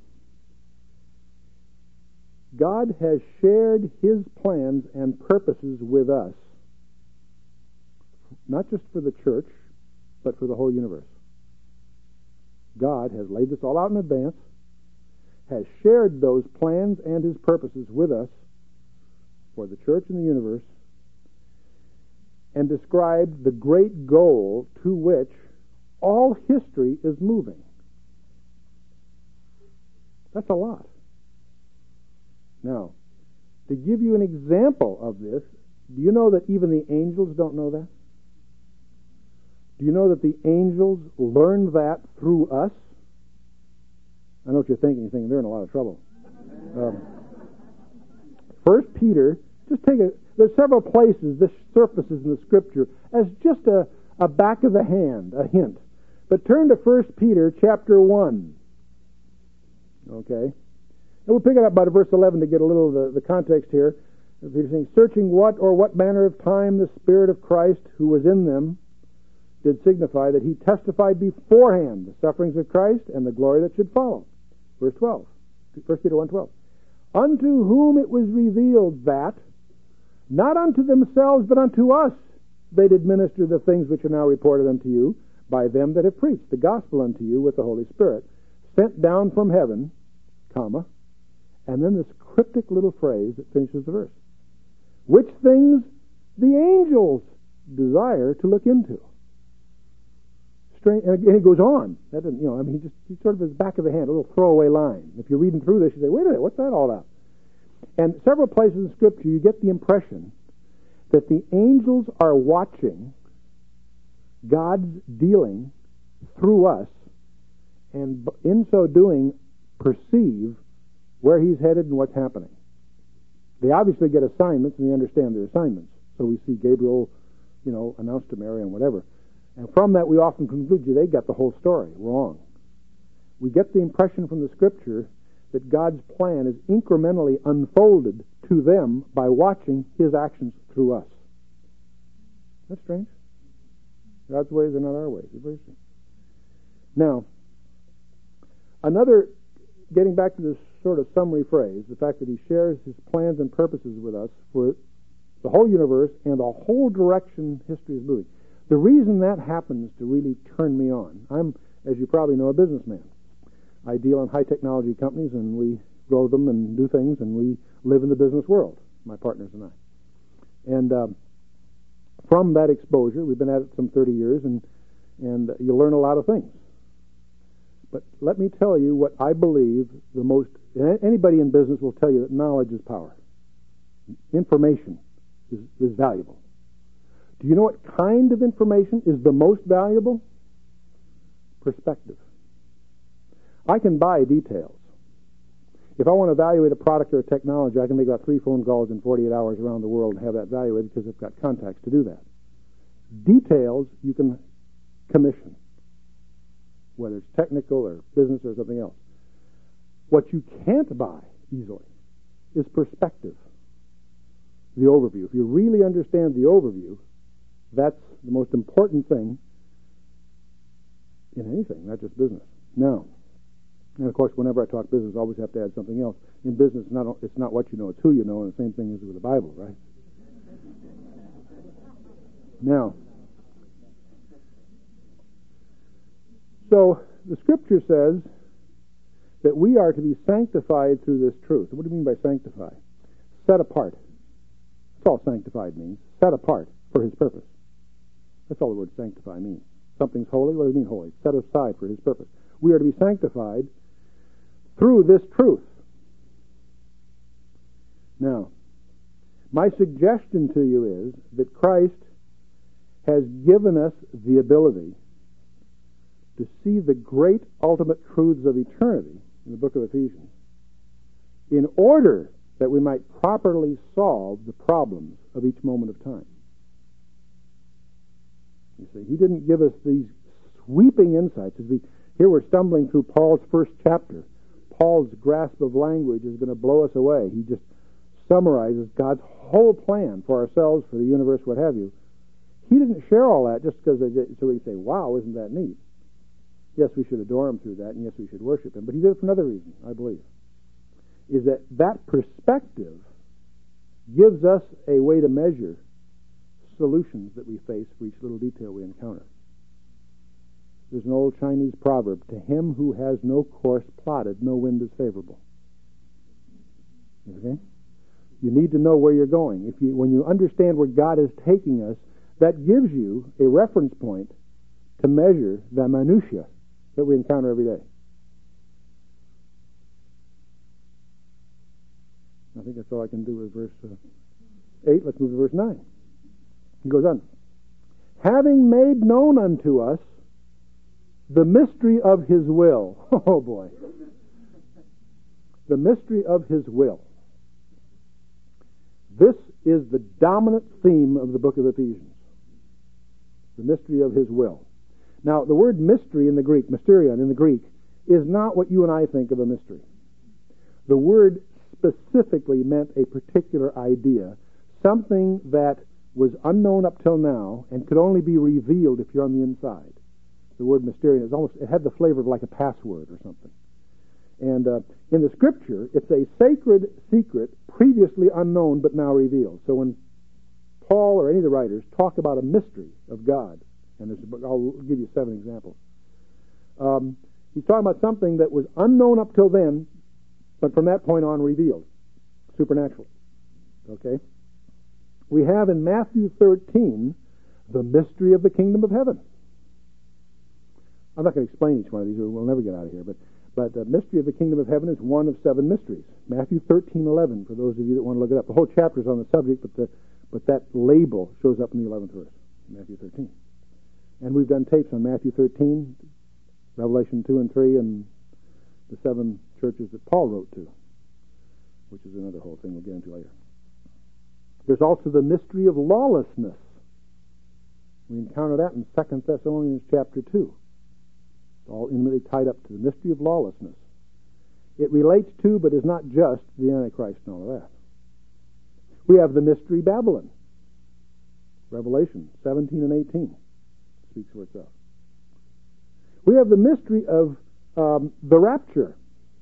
God has shared his plans and purposes with us, not just for the church, but for the whole universe. God has laid this all out in advance, has shared those plans and his purposes with us for the church and the universe, and described the great goal to which all history is moving. That's a lot. Now, to give you an example of this, do you know that even the angels don't know that? Do you know that the angels learned that through us? I know what you're thinking. You're thinking they're in a lot of trouble. Um, First Peter, just take a, there's several places this surfaces in the Scripture as just a, a back of the hand, a hint. But turn to First Peter chapter one. Okay? And we'll pick it up by verse eleven to get a little of the, the context here. Peter's saying, searching what or what manner of time the Spirit of Christ who was in them did signify that he testified beforehand the sufferings of Christ and the glory that should follow. Verse twelve. First Peter one twelve. Unto whom it was revealed that, not unto themselves, but unto us, they did minister the things which are now reported unto you by them that have preached the gospel unto you with the Holy Spirit, sent down from heaven, comma, and then this cryptic little phrase that finishes the verse. Which things the angels desire to look into. Strange, and it goes on. That doesn't, you know, I mean, he just he sort of his back of the hand, a little throwaway line. If you're reading through this, you say, "Wait a minute, what's that all about?" And several places in Scripture, you get the impression that the angels are watching God's dealing through us, and in so doing, perceive where He's headed and what's happening. They obviously get assignments, and they understand their assignments. So we see Gabriel, you know, announced to Mary and whatever. And from that, we often conclude they got the whole story wrong. We get the impression from the Scripture that God's plan is incrementally unfolded to them by watching His actions through us. That's strange. God's ways are not our ways. It's very strange. Now, another, getting back to this sort of summary phrase, the fact that He shares His plans and purposes with us for the whole universe and the whole direction history is moving. The reason that happens to really turn me on, I'm, as you probably know, a businessman. I deal in high technology companies, and we grow them and do things, and we live in the business world, my partners and I. And um, from that exposure, we've been at it some thirty years, and, and you learn a lot of things. But let me tell you what I believe the most, anybody in business will tell you that knowledge is power. Information is, is valuable. Do you know what kind of information is the most valuable? Perspective. I can buy details. If I want to evaluate a product or a technology, I can make about three phone calls in forty-eight hours around the world and have that evaluated because I've got contacts to do that. Details you can commission, whether it's technical or business or something else. What you can't buy easily is perspective, the overview. If you really understand the overview, that's the most important thing in anything, not just business. Now, and of course, whenever I talk business, I always have to add something else. In business, not, it's not what you know, it's who you know, and the same thing is with the Bible, right? Now, so the Scripture says that we are to be sanctified through this truth. What do you mean by sanctify? Set apart. That's all sanctified means. Set apart for His purpose. That's all the word sanctify means. Something's holy. What does it mean holy? Set aside for His purpose. We are to be sanctified through this truth. Now, my suggestion to you is that Christ has given us the ability to see the great ultimate truths of eternity in the book of Ephesians in order that we might properly solve the problems of each moment of time. You see, He didn't give us these sweeping insights. As we, here we're stumbling through Paul's first chapter. Paul's grasp of language is going to blow us away. He just summarizes God's whole plan for ourselves, for the universe, what have you. He didn't share all that just because so we say, wow, isn't that neat? Yes, we should adore Him through that, and yes, we should worship Him. But He did it for another reason, I believe, is that that perspective gives us a way to measure solutions that we face for each little detail we encounter. There's an old Chinese proverb, to him who has no course plotted, no wind is favorable. Okay? You need to know where you're going. If you, when you understand where God is taking us, that gives you a reference point to measure the minutiae that we encounter every day. I think that's all I can do with verse uh, eight. Let's move to verse nine. He goes on. Having made known unto us the mystery of His will. Oh boy. The mystery of His will. This is the dominant theme of the book of Ephesians. The mystery of His will. Now, the word mystery in the Greek, mysterion in the Greek, is not what you and I think of a mystery. The word specifically meant a particular idea, something that was unknown up till now and could only be revealed if you're on the inside. The word mysterion is almost, it had the flavor of like a password or something. And uh, in the Scripture, it's a sacred secret previously unknown but now revealed. So when Paul or any of the writers talk about a mystery of God, and there's, I'll give you seven examples, um, he's talking about something that was unknown up till then, but from that point on revealed, supernatural. Okay? We have in Matthew thirteen the mystery of the kingdom of heaven. I'm not going to explain each one of these, we'll never get out of here, but but the mystery of the kingdom of heaven is one of seven mysteries. Matthew thirteen eleven, for those of you that want to look it up. The whole chapter is on the subject, but the but that label shows up in the eleventh verse, Matthew thirteen. And we've done tapes on Matthew thirteen, Revelation two and three, and the seven churches that Paul wrote to, which is another whole thing we'll get into later. There's also the mystery of lawlessness. We encounter that in Second Thessalonians chapter two. It's all intimately tied up to the mystery of lawlessness. It relates to, but is not just, the Antichrist and all of that. We have the mystery Babylon. Revelation seventeen and eighteen speaks for itself. We have the mystery of um, the rapture.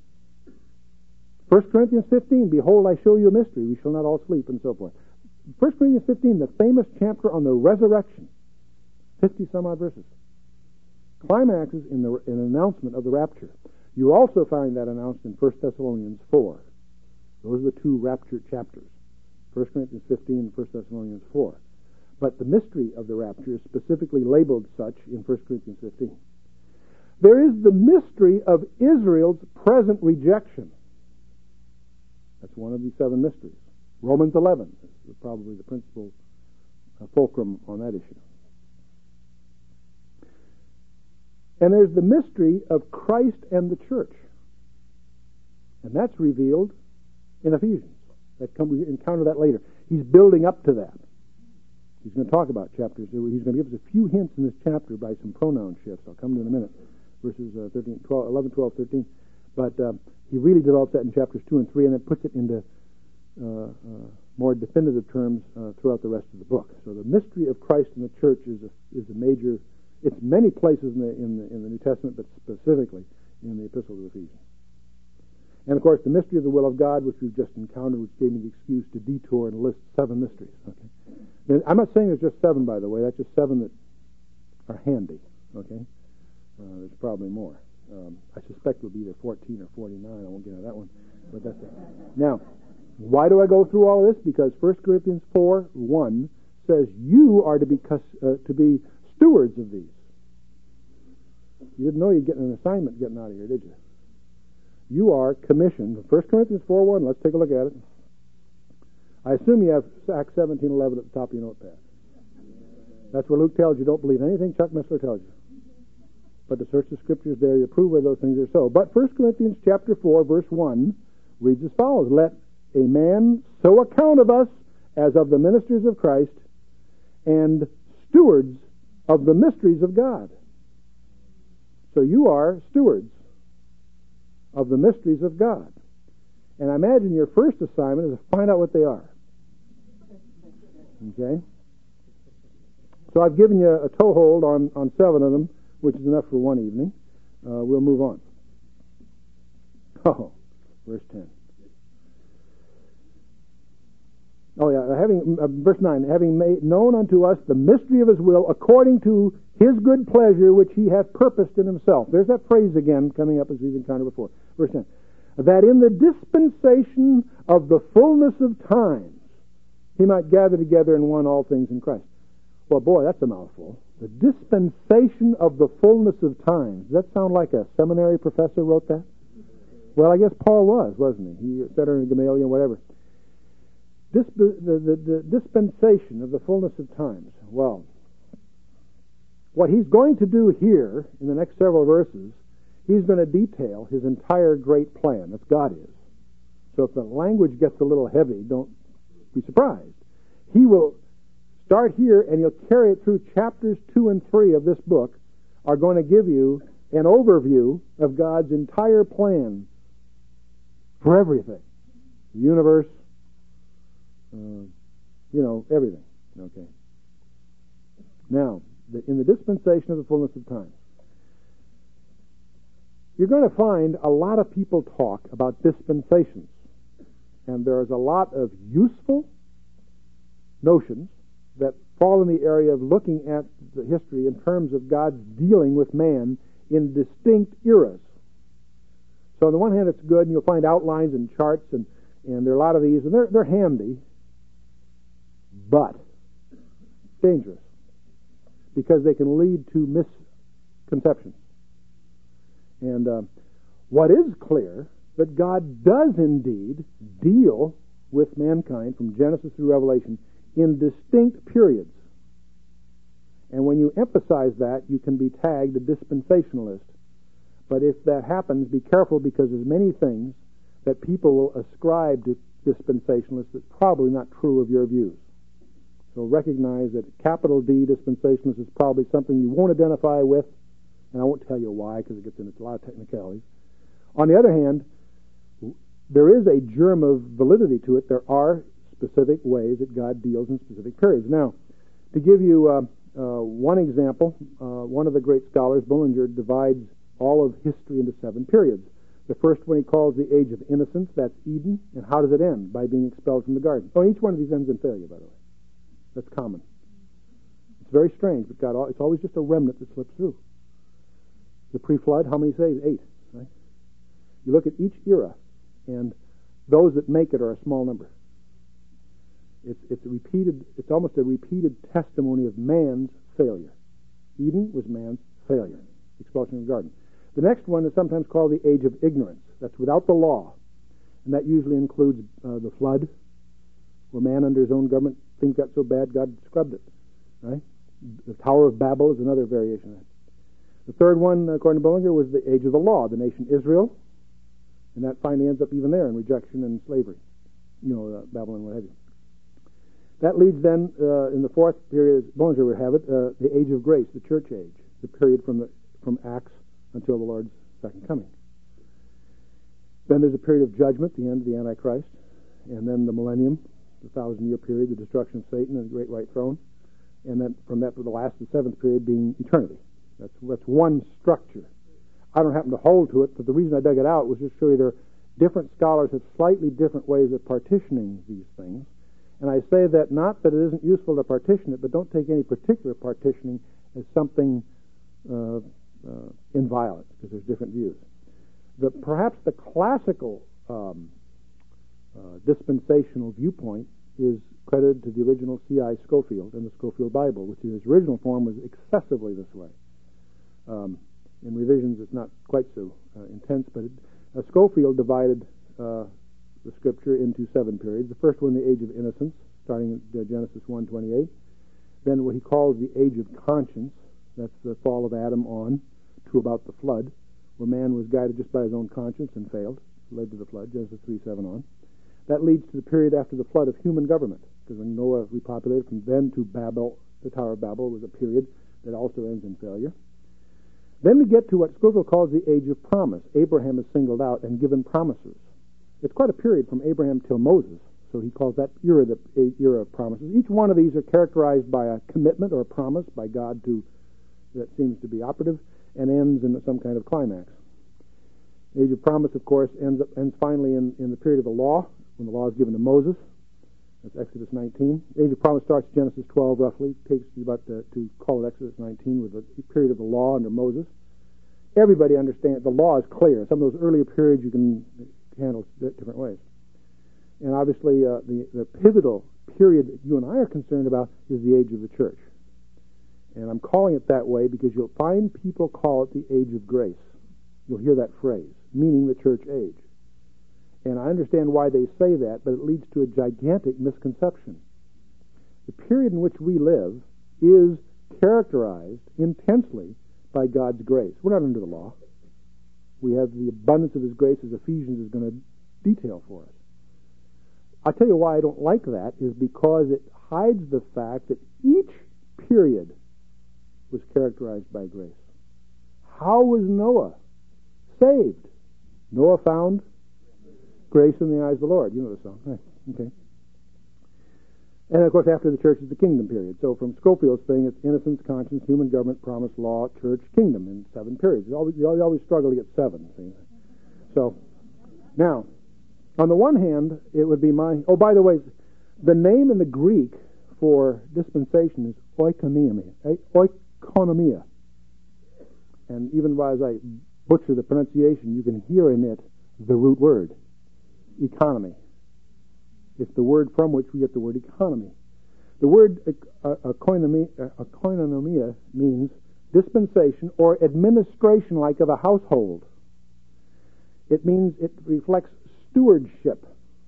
First Corinthians fifteen, behold, I show you a mystery. We shall not all sleep, and so forth. First Corinthians fifteen, the famous chapter on the resurrection. fifty some odd verses. Climaxes in the in an announcement of the rapture. You also find that announced in First Thessalonians four. Those are the two rapture chapters. First Corinthians fifteen and First Thessalonians four. But the mystery of the rapture is specifically labeled such in First Corinthians fifteen. There is the mystery of Israel's present rejection. That's one of the seven mysteries. Romans eleven is probably the principal a fulcrum on that issue. And there's the mystery of Christ and the church. And that's revealed in Ephesians. That come, we encounter that later. He's building up to that. He's going to talk about chapters. He's going to give us a few hints in this chapter by some pronoun shifts. I'll come to in a minute. Verses uh, thirteen, twelve, eleven, twelve, thirteen. But uh, he really develops that in chapters two and three and then puts it into uh, uh, more definitive terms uh, throughout the rest of the book. So the mystery of Christ and the church is a, is a major... It's many places in the, in the in the New Testament, but specifically in the Epistle to Ephesians. And, of course, the mystery of the will of God, which we've just encountered, which gave me the excuse to detour and list seven mysteries. Okay, now, I'm not saying there's just seven, by the way. That's just seven that are handy. Okay, uh, there's probably more. Um, I suspect it'll be either fourteen or forty-nine. I won't get into that one, but that's it. Now, why do I go through all this? Because First Corinthians four one says you are to be uh, to be stewards of these. You didn't know you'd get an assignment getting out of here, did you? You are commissioned. First Corinthians four one, let's take a look at it. I assume you have Acts seventeen eleven at the top of your notepad. That's where Luke tells you don't believe anything Chuck Missler tells you. But to search the Scriptures there, you prove whether those things are so. But First Corinthians chapter four, verse one reads as follows. Let a man so account of us as of the ministers of Christ and stewards of the mysteries of God. So you are stewards of the mysteries of God. And I imagine your first assignment is to find out what they are. Okay? So I've given you a toehold on, on seven of them, which is enough for one evening. Uh, we'll move on. Oh, verse ten. Oh yeah, having uh, verse nine, having made known unto us the mystery of his will according to his good pleasure which he hath purposed in himself. There's that phrase again coming up as we've encountered before. Verse ten. That in the dispensation of the fullness of times he might gather together in one all things in Christ. Well, boy, that's a mouthful. The dispensation of the fullness of times. Does that sound like a seminary professor wrote that? Well, I guess Paul was, wasn't he? He said it in Gamaliel, whatever. This, the, the, the dispensation of the fullness of times. Well, what he's going to do here in the next several verses, he's going to detail his entire great plan. That's God is. So if the language gets a little heavy, don't be surprised. He will start here and he'll carry it through chapters two and three of this book, are going to give you an overview of God's entire plan for everything. The universe, Uh, you know, everything. Okay. Now, the, in the dispensation of the fullness of time, you're going to find a lot of people talk about dispensations. And there's a lot of useful notions that fall in the area of looking at the history in terms of God's dealing with man in distinct eras. So on the one hand, it's good, and you'll find outlines and charts, and, and there are a lot of these, and they're, they're handy. But dangerous, because they can lead to misconceptions. And uh, what is clear, that God does indeed deal with mankind from Genesis through Revelation in distinct periods. And when you emphasize that, you can be tagged a dispensationalist. But if that happens, be careful, because there's many things that people will ascribe to dispensationalists that's probably not true of your views. So recognize that capital D dispensationalist is probably something you won't identify with, and I won't tell you why, because it gets into a lot of technicalities. On the other hand, there is a germ of validity to it. There are specific ways that God deals in specific periods. Now, to give you uh, uh, one example, uh, one of the great scholars, Bullinger, divides all of history into seven periods. The first one he calls the age of innocence. That's Eden. And how does it end? By being expelled from the garden. Oh, each one of these ends in failure, by the way. That's common. It's very strange, but God, it's always just a remnant that slips through. The pre-flood, how many say? Eight. Right? You look at each era, and those that make it are a small number. It's it's a repeated. It's almost a repeated testimony of man's failure. Eden was man's failure, expulsion from the garden. The next one is sometimes called the age of ignorance. That's without the law, and that usually includes uh, the flood, where man under his own government things got so bad, God scrubbed it. Right? The Tower of Babel is another variation of that. The third one, according to Bullinger, was the age of the law, the nation Israel, and that finally ends up even there in rejection and slavery. You know, uh, Babylon, what have you. That leads then, uh, in the fourth period, as Bullinger would have it, uh, the age of grace, the church age, the period from the from Acts until the Lord's second coming. Then there's a period of judgment, the end of the Antichrist, and then the millennium, the thousand-year period, the destruction of Satan and the great white throne, and then from that to the last, the seventh period being eternity. That's that's one structure. I don't happen to hold to it, but the reason I dug it out was just to show you there different scholars have slightly different ways of partitioning these things. And I say that not that it isn't useful to partition it, but don't take any particular partitioning as something uh, uh, inviolate, because there's different views. The, perhaps the classical um, uh, dispensational viewpoint is credited to the original C I Scofield and the Scofield Bible, which in its original form was excessively this way. Um, in revisions, it's not quite so uh, intense, but it, uh, Scofield divided uh, the Scripture into seven periods. The first one, the age of innocence, starting at uh, Genesis one twenty-eight. Then what he calls the age of conscience, that's the fall of Adam on to about the flood, where man was guided just by his own conscience and failed, led to the flood, Genesis three seven on. That leads to the period after the flood of human government, because when Noah repopulated from then to Babel, the Tower of Babel was a period that also ends in failure. Then we get to what Scofield calls the age of promise. Abraham is singled out and given promises. It's quite a period from Abraham till Moses, so he calls that era the era of promises. Each one of these are characterized by a commitment or a promise by God to that seems to be operative and ends in some kind of climax. The age of promise, of course, ends up, ends finally in, in the period of the law, when the law is given to Moses. That's Exodus nineteen. The age of promise starts Genesis twelve, roughly. It takes you about to, to call it Exodus nineteen with the period of the law under Moses. Everybody understands the law is clear. Some of those earlier periods you can handle different ways. And obviously, uh, the, the pivotal period that you and I are concerned about is the age of the church. And I'm calling it that way because you'll find people call it the age of grace. You'll hear that phrase, meaning the church age. And I understand why they say that, but it leads to a gigantic misconception. The period in which we live is characterized intensely by God's grace. We're not under the law. We have the abundance of His grace, as Ephesians is going to detail for us. I'll tell you why I don't like that is because it hides the fact that each period was characterized by grace. How was Noah saved? Noah found grace in the eyes of the Lord. You know the song, right? Okay. And of course, after the church is the kingdom period. So from Scofield's thing, it's innocence, conscience, human government, promise, law, church, kingdom in seven periods. You always, you always struggle to get seven. See? So now, on the one hand, it would be my. Oh, by the way, the name in the Greek for dispensation is oikonomia. Oikonomia. And even as I butcher the pronunciation, you can hear in it the root word, economy. It's the word from which we get the word economy. The word oikonomia means dispensation or administration like of a household. It means it reflects stewardship.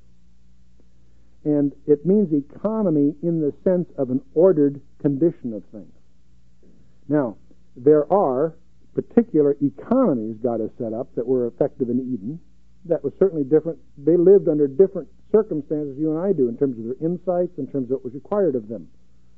And it means economy in the sense of an ordered condition of things. Now, there are particular economies God has set up that were effective in Eden. That was certainly different. They lived under different circumstances you and I do in terms of their insights, in terms of what was required of them.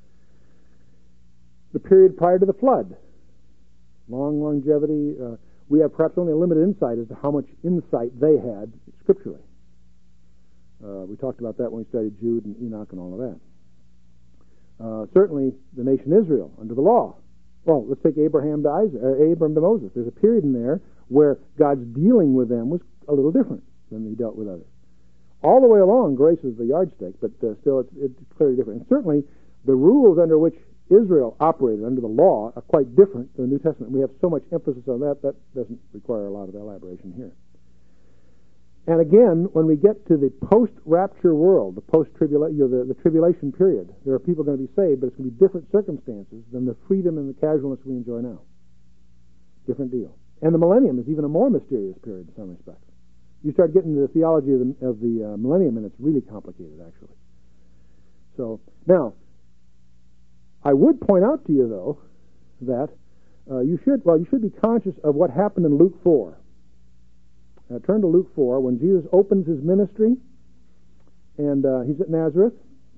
The period prior to the flood, long longevity, uh, we have perhaps only a limited insight as to how much insight they had scripturally. Uh, we talked about that when we studied Jude and Enoch and all of that. Uh, certainly, the nation Israel under the law. Well, let's take Abraham to Isaac, or Abram to Moses. There's a period in there where God's dealing with them was a little different than He dealt with others. All the way along, grace is the yardstick, but uh, still it's, it's clearly different. And certainly, the rules under which Israel operated under the law are quite different than the New Testament. We have so much emphasis on that, that doesn't require a lot of elaboration here. And again, when we get to the post-rapture world, the post-tribulation, you know, the, the tribulation period, there are people going to be saved, but it's going to be different circumstances than the freedom and the casualness we enjoy now. Different deal. And the millennium is even a more mysterious period in some respects. You start getting into the theology of the, of the uh, millennium, and it's really complicated, actually. So, now, I would point out to you, though, that uh, you should, well, you should be conscious of what happened in Luke four. Uh, turn to Luke four, when Jesus opens his ministry, and uh, he's at Nazareth.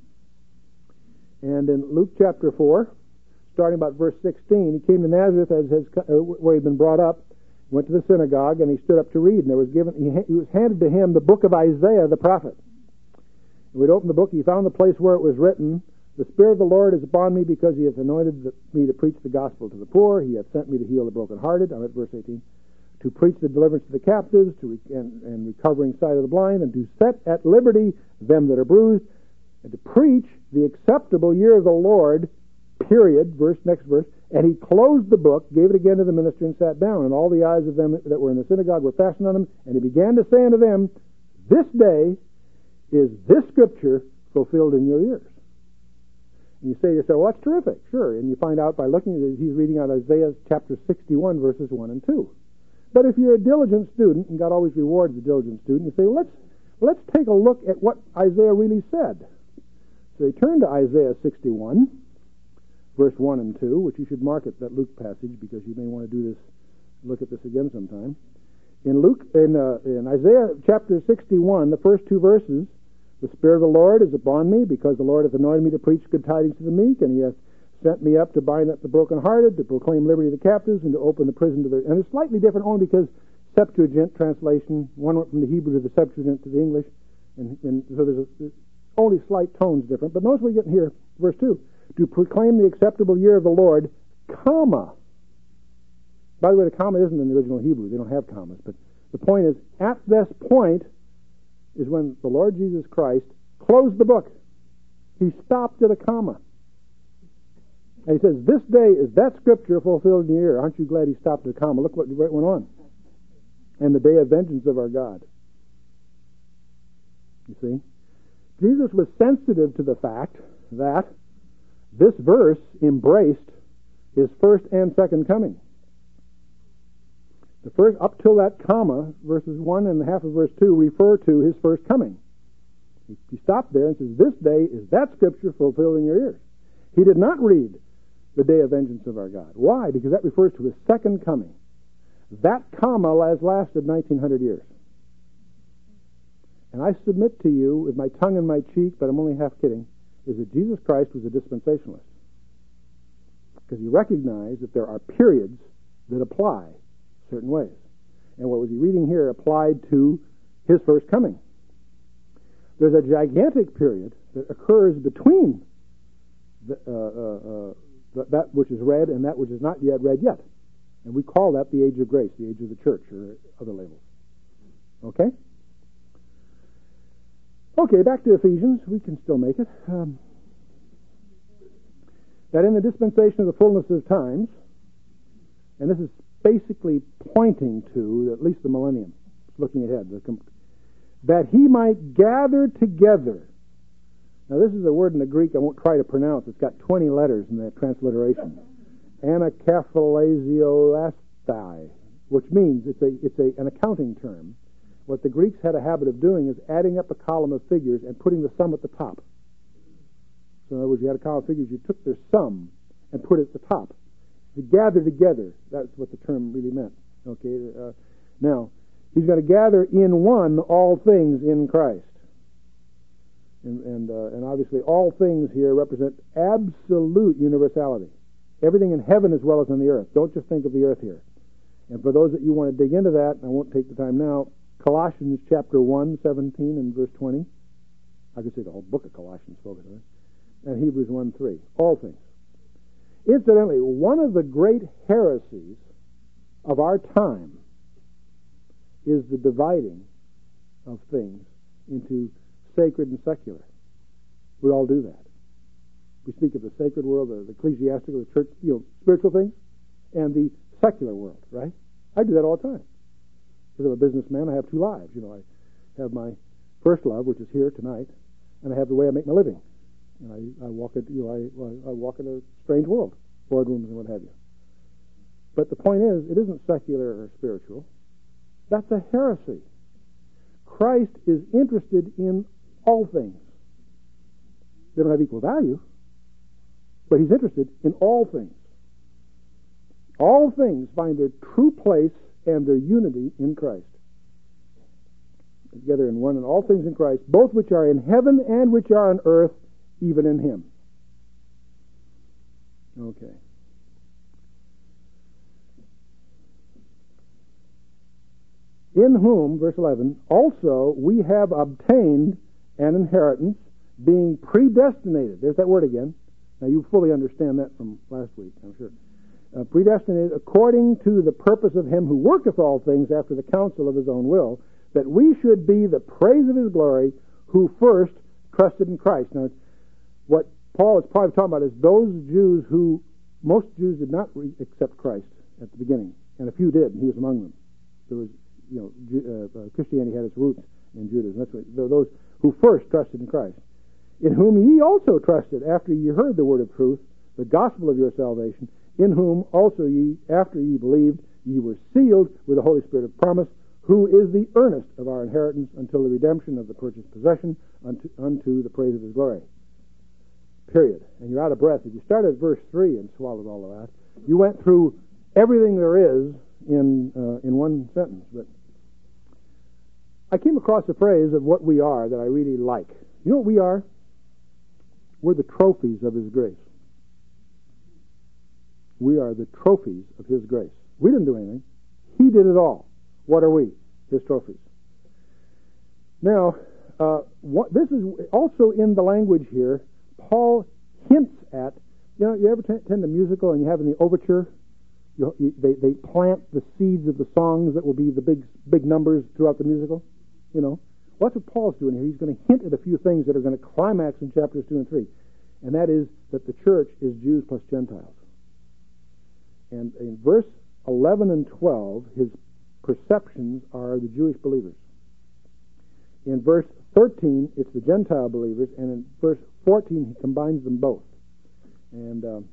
And in Luke chapter four, starting about verse sixteen, he came to Nazareth as his, uh, where he'd been brought up, went to the synagogue, and he stood up to read. And there was given, he, he was handed to him the book of Isaiah the prophet. And we'd opened the book, he found the place where it was written, "The Spirit of the Lord is upon me, because he hath anointed me to preach the gospel to the poor. He hath sent me to heal the brokenhearted." I'm at verse eighteen. "To preach the deliverance to the captives, to re- and, and recovering sight of the blind, and to set at liberty them that are bruised, and to preach the acceptable year of the Lord," period, verse, next verse. "And he closed the book, gave it again to the minister, and sat down. And all the eyes of them that were in the synagogue were fastened on him. And he began to say unto them, This day is this scripture fulfilled in your ears." And you say to yourself, well, that's terrific. Sure. And you find out by looking at it, he's reading out Isaiah chapter sixty-one, verses one and two. But if you're a diligent student, and God always rewards a diligent student, you say, well, let's, let's take a look at what Isaiah really said. So you turn to Isaiah sixty-one, verse one and two, which you should mark at that Luke passage, because you may want to do this, look at this again sometime. In Luke, in, uh, in Isaiah chapter sixty-one, the first two verses, "The Spirit of the Lord is upon me, because the Lord hath anointed me to preach good tidings to the meek, and he hath sent me up to bind up the brokenhearted, to proclaim liberty to the captives, and to open the prison to the..." And it's slightly different only because Septuagint translation, one went from the Hebrew to the Septuagint to the English, and, and so there's, a, there's only slight tones different. But notice what we get here, verse two. "To proclaim the acceptable year of the Lord, comma." By the way, the comma isn't in the original Hebrew. They don't have commas. But the point is, at this point is when the Lord Jesus Christ closed the book. He stopped at a comma. And he says, "This day is that scripture fulfilled in your ear." Aren't you glad he stopped at a comma? Look what went on. "And the day of vengeance of our God." You see? Jesus was sensitive to the fact that this verse embraced his first and second coming. The first, up till that comma, verses one and half of verse two refer to his first coming. He stopped there and says, "This day is that scripture fulfilled in your ears." He did not read the day of vengeance of our God. Why? Because that refers to his second coming. That comma has lasted nineteen hundred years. And I submit to you, with my tongue in my cheek, but I'm only half kidding, is that Jesus Christ was a dispensationalist. Because he recognized that there are periods that apply certain ways. And what was he reading here applied to his first coming. There's a gigantic period that occurs between the, uh, uh, uh, th- that which is read and that which is not yet read yet. And we call that the age of grace, the age of the church, or other labels. Okay? Okay, back to Ephesians. We can still make it. Um, that in the dispensation of the fullness of times, and this is basically pointing to at least the millennium, looking ahead, the com- that he might gather together. Now this is a word in the Greek I won't try to pronounce. It's got twenty letters in that transliteration. Anakephalesiolestai, which means it's a it's a an accounting term. What the Greeks had a habit of doing is adding up a column of figures and putting the sum at the top. So in other words, you had a column of figures, you took their sum and put it at the top. To gather together, that's what the term really meant. Okay. Uh, now, he's going to gather in one all things in Christ, and and, uh, and obviously all things here represent absolute universality. Everything in heaven as well as on the earth. Don't just think of the earth here. And for those that you want to dig into that, I won't take the time now. Colossians chapter one, seventeen and verse twenty. I could say the whole book of Colossians focus on it. And Hebrews one, three. All things. Incidentally, one of the great heresies of our time is the dividing of things into sacred and secular. We all do that. We speak of the sacred world, the ecclesiastical, the church, you know, spiritual things, and the secular world, right? I do that all the time. Because I'm a businessman, I have two lives. You know, I have my first love, which is here tonight, and I have the way I make my living. And I, I walk it, you know, I, I walk in a strange world, boardrooms and what have you. But the point is, it isn't secular or spiritual. That's a heresy. Christ is interested in all things. They don't have equal value. But he's interested in all things. All things find their true place and their unity in Christ. Together in one, and all things in Christ, both which are in heaven and which are on earth, even in him. Okay. In whom, verse eleven, also we have obtained an inheritance, being predestinated. There's that word again. Now you fully understand that from last week, I'm sure. Uh, predestinated according to the purpose of him who worketh all things after the counsel of his own will, that we should be the praise of his glory, who first trusted in Christ. Now, what Paul is probably talking about is those Jews who, most Jews did not re- accept Christ at the beginning, and a few did, and he was among them. There was, you know, Ju- uh, uh, Christianity had its roots in Judaism. That's what, those who first trusted in Christ, in whom ye also trusted after ye heard the word of truth, the gospel of your salvation, in whom also ye, after ye believed, ye were sealed with the Holy Spirit of promise, who is the earnest of our inheritance until the redemption of the purchased possession unto, unto the praise of his glory. Period. And you're out of breath. If you start at verse three and swallowed all of that, you went through everything there is in uh, in one sentence. But I came across a phrase of what we are that I really like. You know what we are? We're the trophies of his grace. We are the trophies of his grace. We didn't do anything. He did it all. What are we? His trophies. Now, uh, what, this is also in the language here. Paul hints at, you know, you ever t- attend a musical and you have in the overture, you, you, they, they plant the seeds of the songs that will be the big big numbers throughout the musical? You know? Well, that's what Paul's doing here. He's going to hint at a few things that are going to climax in chapters two and three. And that is that the church is Jews plus Gentiles. And in verse eleven and twelve, his perceptions are the Jewish believers. In verse thirteen, it's the Gentile believers, and in verse fourteen, he combines them both. And um,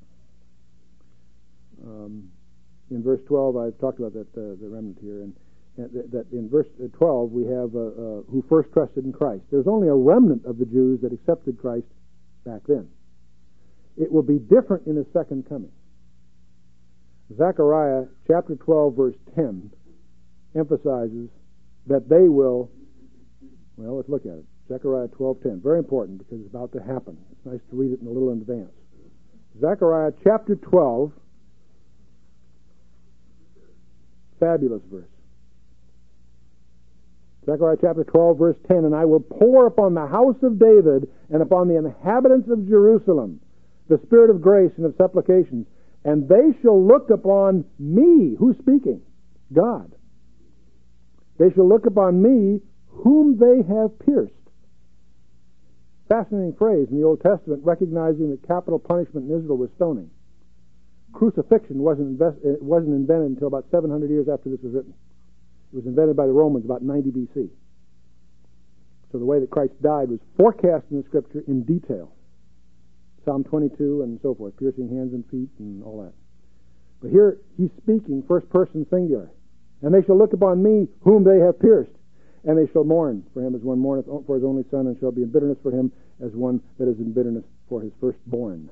um, in verse twelve, I've talked about that, uh, the remnant here, and, and th- that in verse twelve, we have uh, uh, who first trusted in Christ. There's only a remnant of the Jews that accepted Christ back then. It will be different in his second coming. Zechariah chapter twelve, verse ten, emphasizes that they will, well, let's look at it. Zechariah twelve ten, very important because it's about to happen. It's nice to read it in a little in advance. Zechariah chapter twelve, fabulous verse. Zechariah chapter twelve, verse ten, and I will pour upon the house of David and upon the inhabitants of Jerusalem the spirit of grace and of supplications, and they shall look upon me. Who's speaking? God. They shall look upon me whom they have pierced. Fascinating phrase in the Old Testament, recognizing that capital punishment in Israel was stoning. Crucifixion wasn't, invest, it wasn't invented until about seven hundred years after this was written. It was invented by the Romans about ninety B C. So the way that Christ died was forecast in the Scripture in detail. Psalm twenty-two and so forth, piercing hands and feet and all that. But here he's speaking first person singular. And they shall look upon me whom they have pierced, and they shall mourn for him as one mourneth for his only son, and shall be in bitterness for him as one that is in bitterness for his firstborn.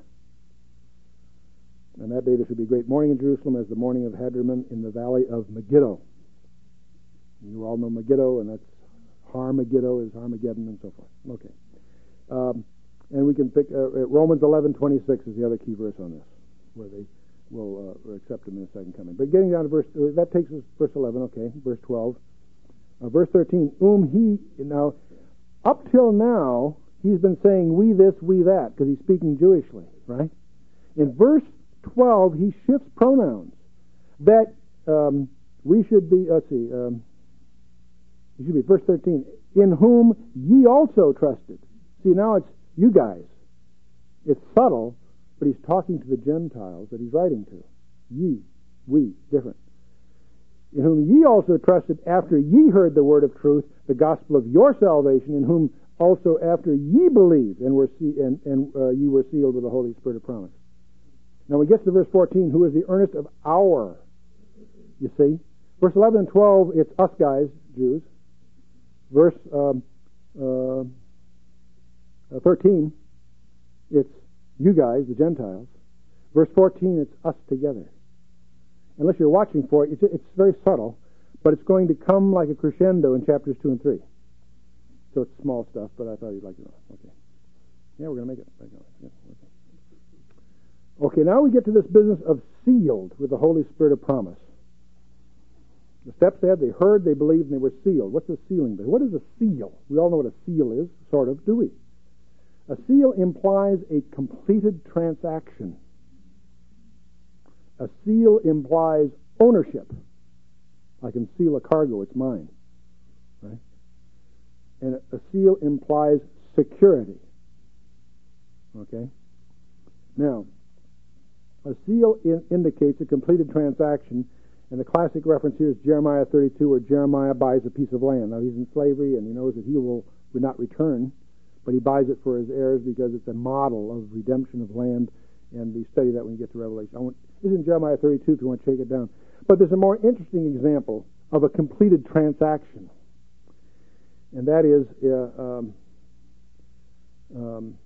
And that day there shall be great mourning in Jerusalem as the mourning of Hadriman in the valley of Megiddo. You all know Megiddo, and that's Har-Megiddo is Armageddon and so forth. Okay. Um, and we can pick, uh, Romans eleven twenty-six is the other key verse on this, where they will uh, accept him in the second coming. But getting down to verse, uh, that takes us verse eleven, okay, verse twelve. Uh, verse thirteen, whom he, now, up till now, he's been saying we this, we that, because he's speaking Jewishly, right? In verse twelve, he shifts pronouns. That um, we should be, let's see, um, it should be verse thirteen, in whom ye also trusted. See, now it's you guys. It's subtle, but he's talking to the Gentiles that he's writing to. Ye, we, different. In whom ye also trusted after ye heard the word of truth, the gospel of your salvation, in whom also after ye believed and were see, and, and uh, ye were sealed with the Holy Spirit of promise. Now we get to verse fourteen, who is the earnest of our, you see. Verse eleven and twelve, it's us guys, Jews. Verse um, uh, thirteen, it's you guys, the Gentiles. Verse fourteen, it's us together. Unless you're watching for it, it's, it's very subtle, but it's going to come like a crescendo in chapters two and three. So it's small stuff, but I thought you'd like to know. Okay. Yeah, we're going to make it. Yeah, okay. Okay, now we get to this business of sealed with the Holy Spirit of promise. The steps they had, they heard, they believed, and they were sealed. What's a sealing? What is a seal? We all know what a seal is, sort of, do we? A seal implies a completed transaction. A seal implies ownership. I can seal a cargo, it's mine. Right? And a seal implies security. Okay? Now, a seal in, indicates a completed transaction, and the classic reference here is Jeremiah thirty-two, where Jeremiah buys a piece of land. Now, he's in slavery, and he knows that he will, will not return, but he buys it for his heirs because it's a model of redemption of land, and we study that when we get to Revelation. I want, this is in Jeremiah thirty-two if you want to take it down. But there's a more interesting example of a completed transaction, and that is uh, um, um,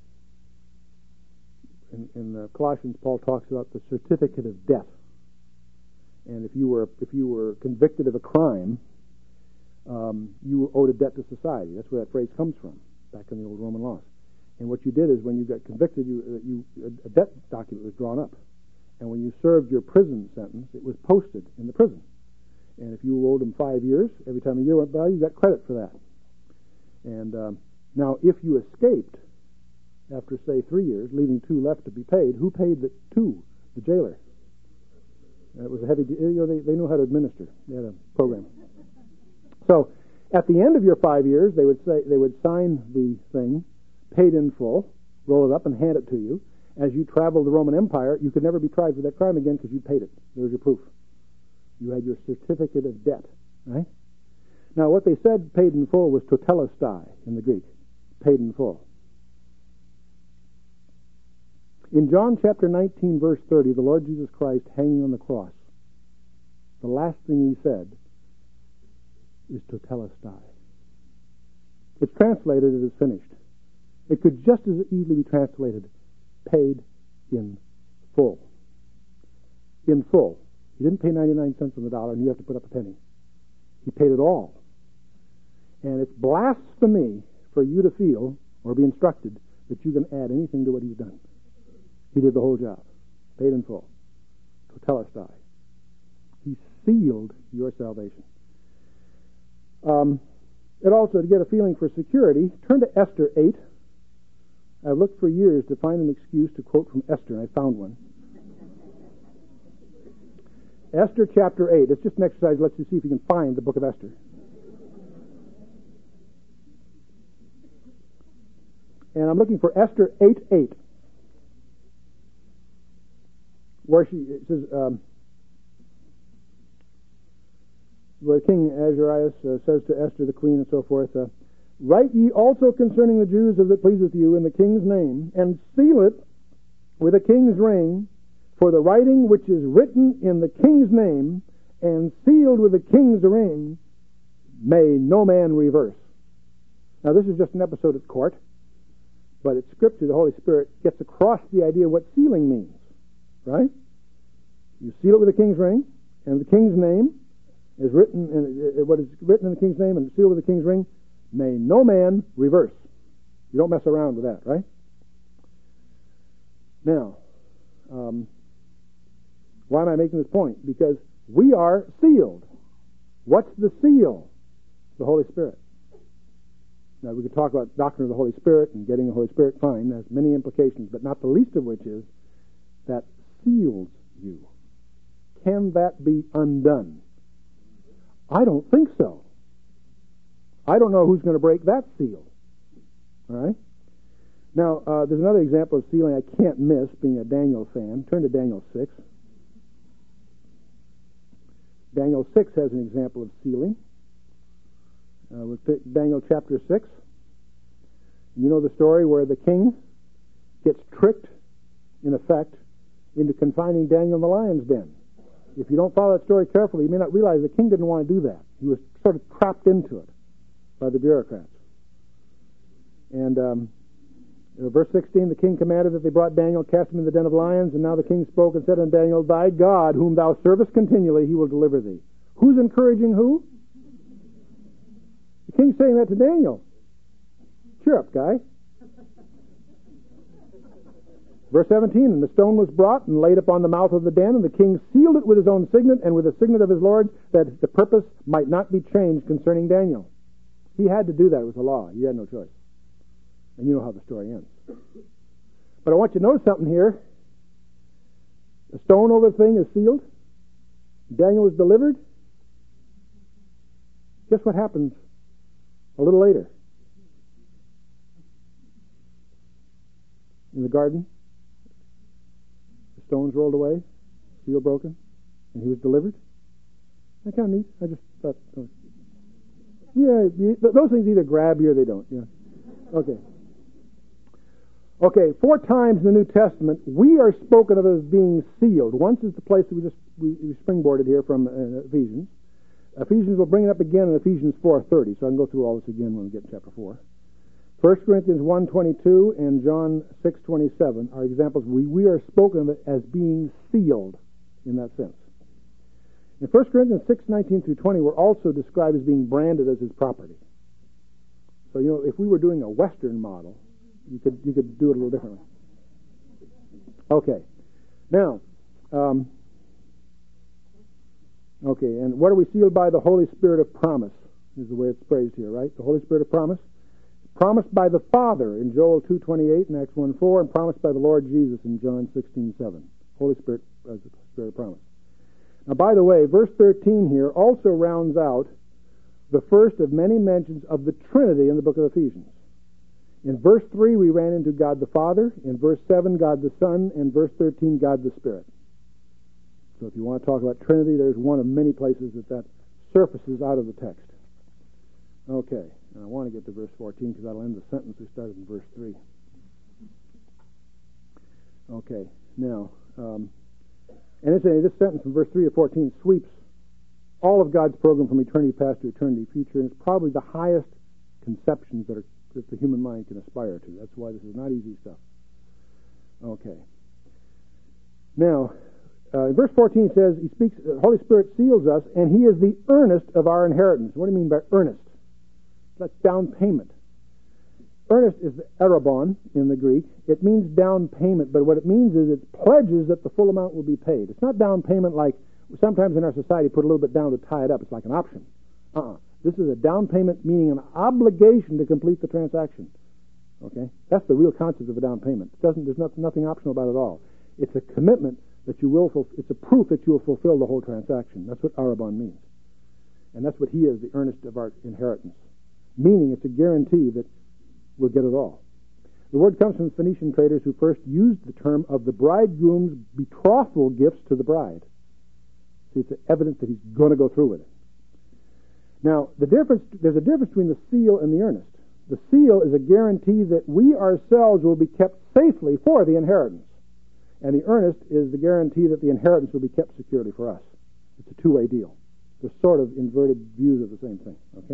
in, in uh, Colossians, Paul talks about the certificate of death. And if you were if you were convicted of a crime, um, you owed a debt to society. That's where that phrase comes from, back in the old Roman laws. And what you did is, when you got convicted, you, uh, you a debt document was drawn up, and when you served your prison sentence, it was posted in the prison. And if you owed them five years, every time a year went by, you got credit for that. And um, now, if you escaped after, say, three years, leaving two left to be paid, who paid the two? The jailer. It was a heavy. You know, they they knew how to administer. They had a program. So, at the end of your five years, they would say they would sign the thing, paid in full, roll it up, and hand it to you. As you traveled the Roman Empire, you could never be tried for that crime again because you paid it. There was your proof. You had your certificate of debt, right? Now, what they said paid in full was totelestai in the Greek, paid in full. In John chapter nineteen, verse thirty, the Lord Jesus Christ hanging on the cross, the last thing he said is totelestai. It's translated as finished. It could just as easily be translated paid in full. In full. He didn't pay ninety-nine cents on the dollar and you have to put up a penny. He paid it all. And it's blasphemy for you to feel or be instructed that you can add anything to what he's done. He did the whole job. Paid in full. Totelestai. He sealed your salvation. Um, and also, to get a feeling for security, turn to Esther eight. I've looked for years to find an excuse to quote from Esther, and I found one. Esther chapter eight. It's just an exercise. Let's just see if you can find the book of Esther. And I'm looking for Esther eight eight. Where she it says, um, where King Ahasuerus uh, says to Esther the queen and so forth, uh, write ye also concerning the Jews as it pleaseth you in the king's name, and seal it with a king's ring, for the writing which is written in the king's name and sealed with the king's ring may no man reverse. Now this is just an episode at court, but it's Scripture. The Holy Spirit gets across the idea of what sealing means. Right? You seal it with the king's ring, and the king's name is written in, uh, what is written in the king's name and sealed with the king's ring, may no man reverse. You don't mess around with that, right? Now, um, why am I making this point? Because we are sealed. What's the seal? The Holy Spirit. Now, we could talk about doctrine of the Holy Spirit and getting the Holy Spirit, fine. There's many implications, but not the least of which is that seals you. Can that be undone? I don't think so. I don't know who's going to break that seal. All right? Now, uh, there's another example of sealing I can't miss, being a Daniel fan. Turn to Daniel six. Daniel six has an example of sealing. Uh, with Daniel chapter six. You know the story where the king gets tricked, in effect, into confining Daniel in the lion's den. If you don't follow that story carefully, you may not realize the king didn't want to do that. He was sort of trapped into it by the bureaucrats. And um, Uh, verse sixteen, the king commanded that they brought Daniel, cast him in the den of lions, and now the king spoke and said unto Daniel, Thy God, whom thou servest continually, he will deliver thee. Who's encouraging who? The king's saying that to Daniel. Cheer up, guy. Verse seventeen, and the stone was brought and laid upon the mouth of the den, and the king sealed it with his own signet and with the signet of his lord, that the purpose might not be changed concerning Daniel. He had to do that with the law. He had no choice. And you know how the story ends. But I want you to notice something here. The stone over the thing is sealed. Daniel was delivered. Guess what happens a little later? In the garden, the stones rolled away, seal broken, and he was delivered. That's kind of neat. I just thought, oh. yeah, you, those things either grab you or they don't. Yeah. Okay. Okay, four times in the New Testament, we are spoken of as being sealed. Once is the place that we just we, we springboarded here from uh, Ephesians. Ephesians, we'll bring it up again in Ephesians four thirty, so I can go through all this again when we get to chapter four. First Corinthians one twenty-two and John six twenty-seven are examples. We, we are spoken of as being sealed in that sense. In First Corinthians six nineteen through twenty, we're also described as being branded as his property. So, you know, if we were doing a Western model, you could you could do it a little differently. Okay. Now, um, okay, and what are we sealed by? The Holy Spirit of promise is the way it's phrased here, right? The Holy Spirit of promise. Promised by the Father in Joel two twenty-eight and Acts one four, and promised by the Lord Jesus in John sixteen seven. Holy Spirit as the Spirit of promise. Now, by the way, verse thirteen here also rounds out the first of many mentions of the Trinity in the book of Ephesians. In verse three, we ran into God the Father. In verse seven, God the Son. And verse thirteen, God the Spirit. So if you want to talk about Trinity, there's one of many places that that surfaces out of the text. Okay, and I want to get to verse fourteen because that'll end the sentence we started in verse three. Okay, now, um, and it's a, this sentence from verse three to fourteen sweeps all of God's program from eternity past to eternity future, and it's probably the highest conceptions that are that the human mind can aspire to. That's why this is not easy stuff. Okay. Now, uh, in verse fourteen it says, he speaks, the Holy Spirit seals us, and he is the earnest of our inheritance. What do you mean by earnest? That's down payment. Earnest is the arabon in the Greek. It means down payment, but what it means is it pledges that the full amount will be paid. It's not down payment like sometimes in our society put a little bit down to tie it up. It's like an option. Uh-uh. This is a down payment, meaning an obligation to complete the transaction. Okay? That's the real concept of a down payment. It doesn't, there's not, nothing optional about it at all. It's a commitment that you will fulfill. It's a proof that you will fulfill the whole transaction. That's what arabon means. And that's what he is, the earnest of our inheritance. Meaning it's a guarantee that we'll get it all. The word comes from the Phoenician traders who first used the term of the bridegroom's betrothal gifts to the bride. See, it's evidence that he's going to go through with it. Now, the difference, there's a difference between the seal and the earnest. The seal is a guarantee that we ourselves will be kept safely for the inheritance. And the earnest is the guarantee that the inheritance will be kept securely for us. It's a two-way deal. They're sort of inverted views of the same thing. Okay?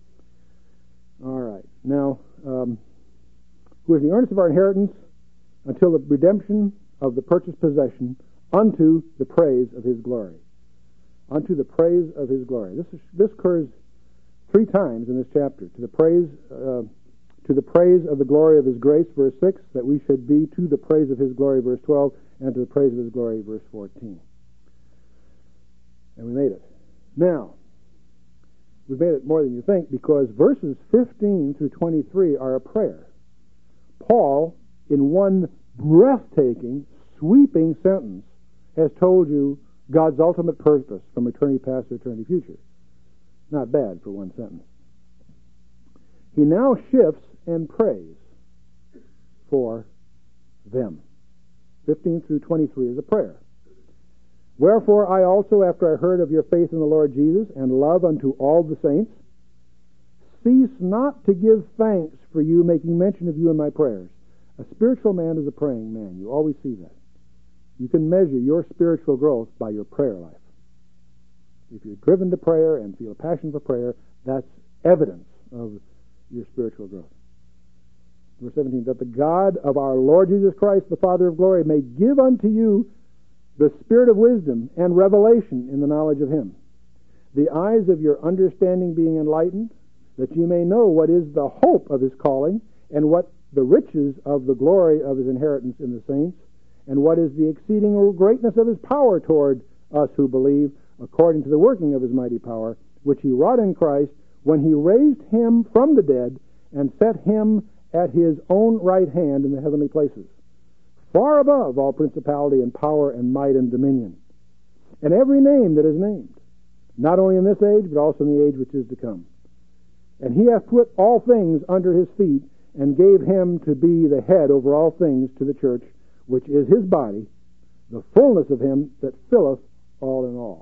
All right. Now, um, who is the earnest of our inheritance until the redemption of the purchased possession unto the praise of his glory. Unto the praise of his glory. This is, this occurs three times in this chapter. To the praise, uh, to the praise of the glory of his grace, verse six, that we should be to the praise of his glory, verse twelve, and to the praise of his glory, verse fourteen. And we made it. Now, we've made it more than you think, because verses fifteen through twenty-three are a prayer. Paul, in one breathtaking, sweeping sentence, has told you God's ultimate purpose from eternity past to eternity future. Not bad for one sentence. He now shifts and prays for them. fifteen through twenty-three is a prayer. Wherefore I also, after I heard of your faith in the Lord Jesus and love unto all the saints, cease not to give thanks for you, making mention of you in my prayers. A spiritual man is a praying man. You always see that. You can measure your spiritual growth by your prayer life. If you're driven to prayer and feel a passion for prayer, that's evidence of your spiritual growth. verse seventeen, that the God of our Lord Jesus Christ, the Father of glory, may give unto you the spirit of wisdom and revelation in the knowledge of him, the eyes of your understanding being enlightened, that ye may know what is the hope of his calling, and what the riches of the glory of his inheritance in the saints, and what is the exceeding greatness of his power toward us who believe, according to the working of his mighty power, which he wrought in Christ, when he raised him from the dead, and set him at his own right hand in the heavenly places, far above all principality and power and might and dominion, and every name that is named, not only in this age, but also in the age which is to come. And he hath put all things under his feet, and gave him to be the head over all things to the church, which is his body, the fullness of him that filleth all in all.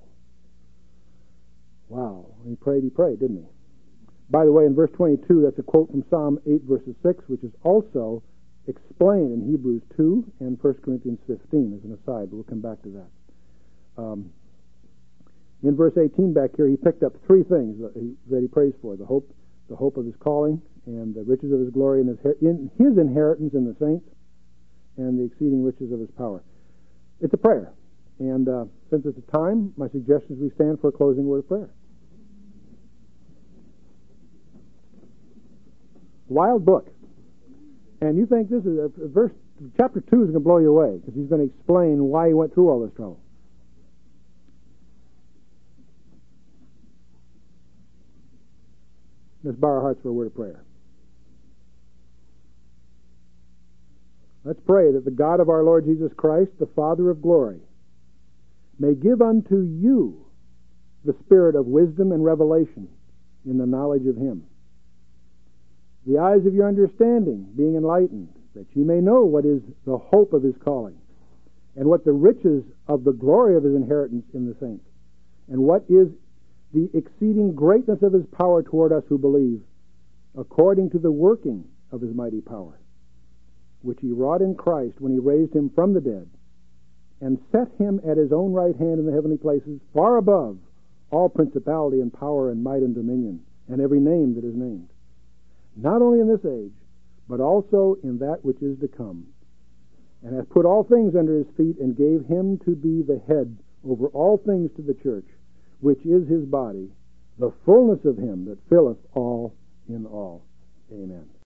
Wow. He prayed, he prayed, didn't he? By the way, in verse twenty-two, that's a quote from Psalm eight, verses six, which is also explained in Hebrews two and First Corinthians fifteen, as an aside, but we'll come back to that. Um, in verse eighteen back here, he picked up three things that he, that he prays for: the hope, the hope of his calling, and the riches of his glory, and his, in his inheritance in the saints, and the exceeding riches of his power. It's a prayer. And uh, since it's a time, my suggestion is we stand for a closing word of prayer. Wild book. And you think this is a, a verse, chapter two is going to blow you away, because he's going to explain why he went through all this trouble. Let's bow our hearts for a word of prayer. Let's pray that the God of our Lord Jesus Christ, the Father of glory, may give unto you the spirit of wisdom and revelation in the knowledge of him, the eyes of your understanding being enlightened, that ye may know what is the hope of his calling, and what the riches of the glory of his inheritance in the saints, and what is the exceeding greatness of his power toward us who believe, according to the working of his mighty power, which he wrought in Christ when he raised him from the dead, and set him at his own right hand in the heavenly places, far above all principality and power and might and dominion, and every name that is named, not only in this age, but also in that which is to come, and hath put all things under his feet, and gave him to be the head over all things to the church, which is his body, the fullness of him that filleth all in all. Amen.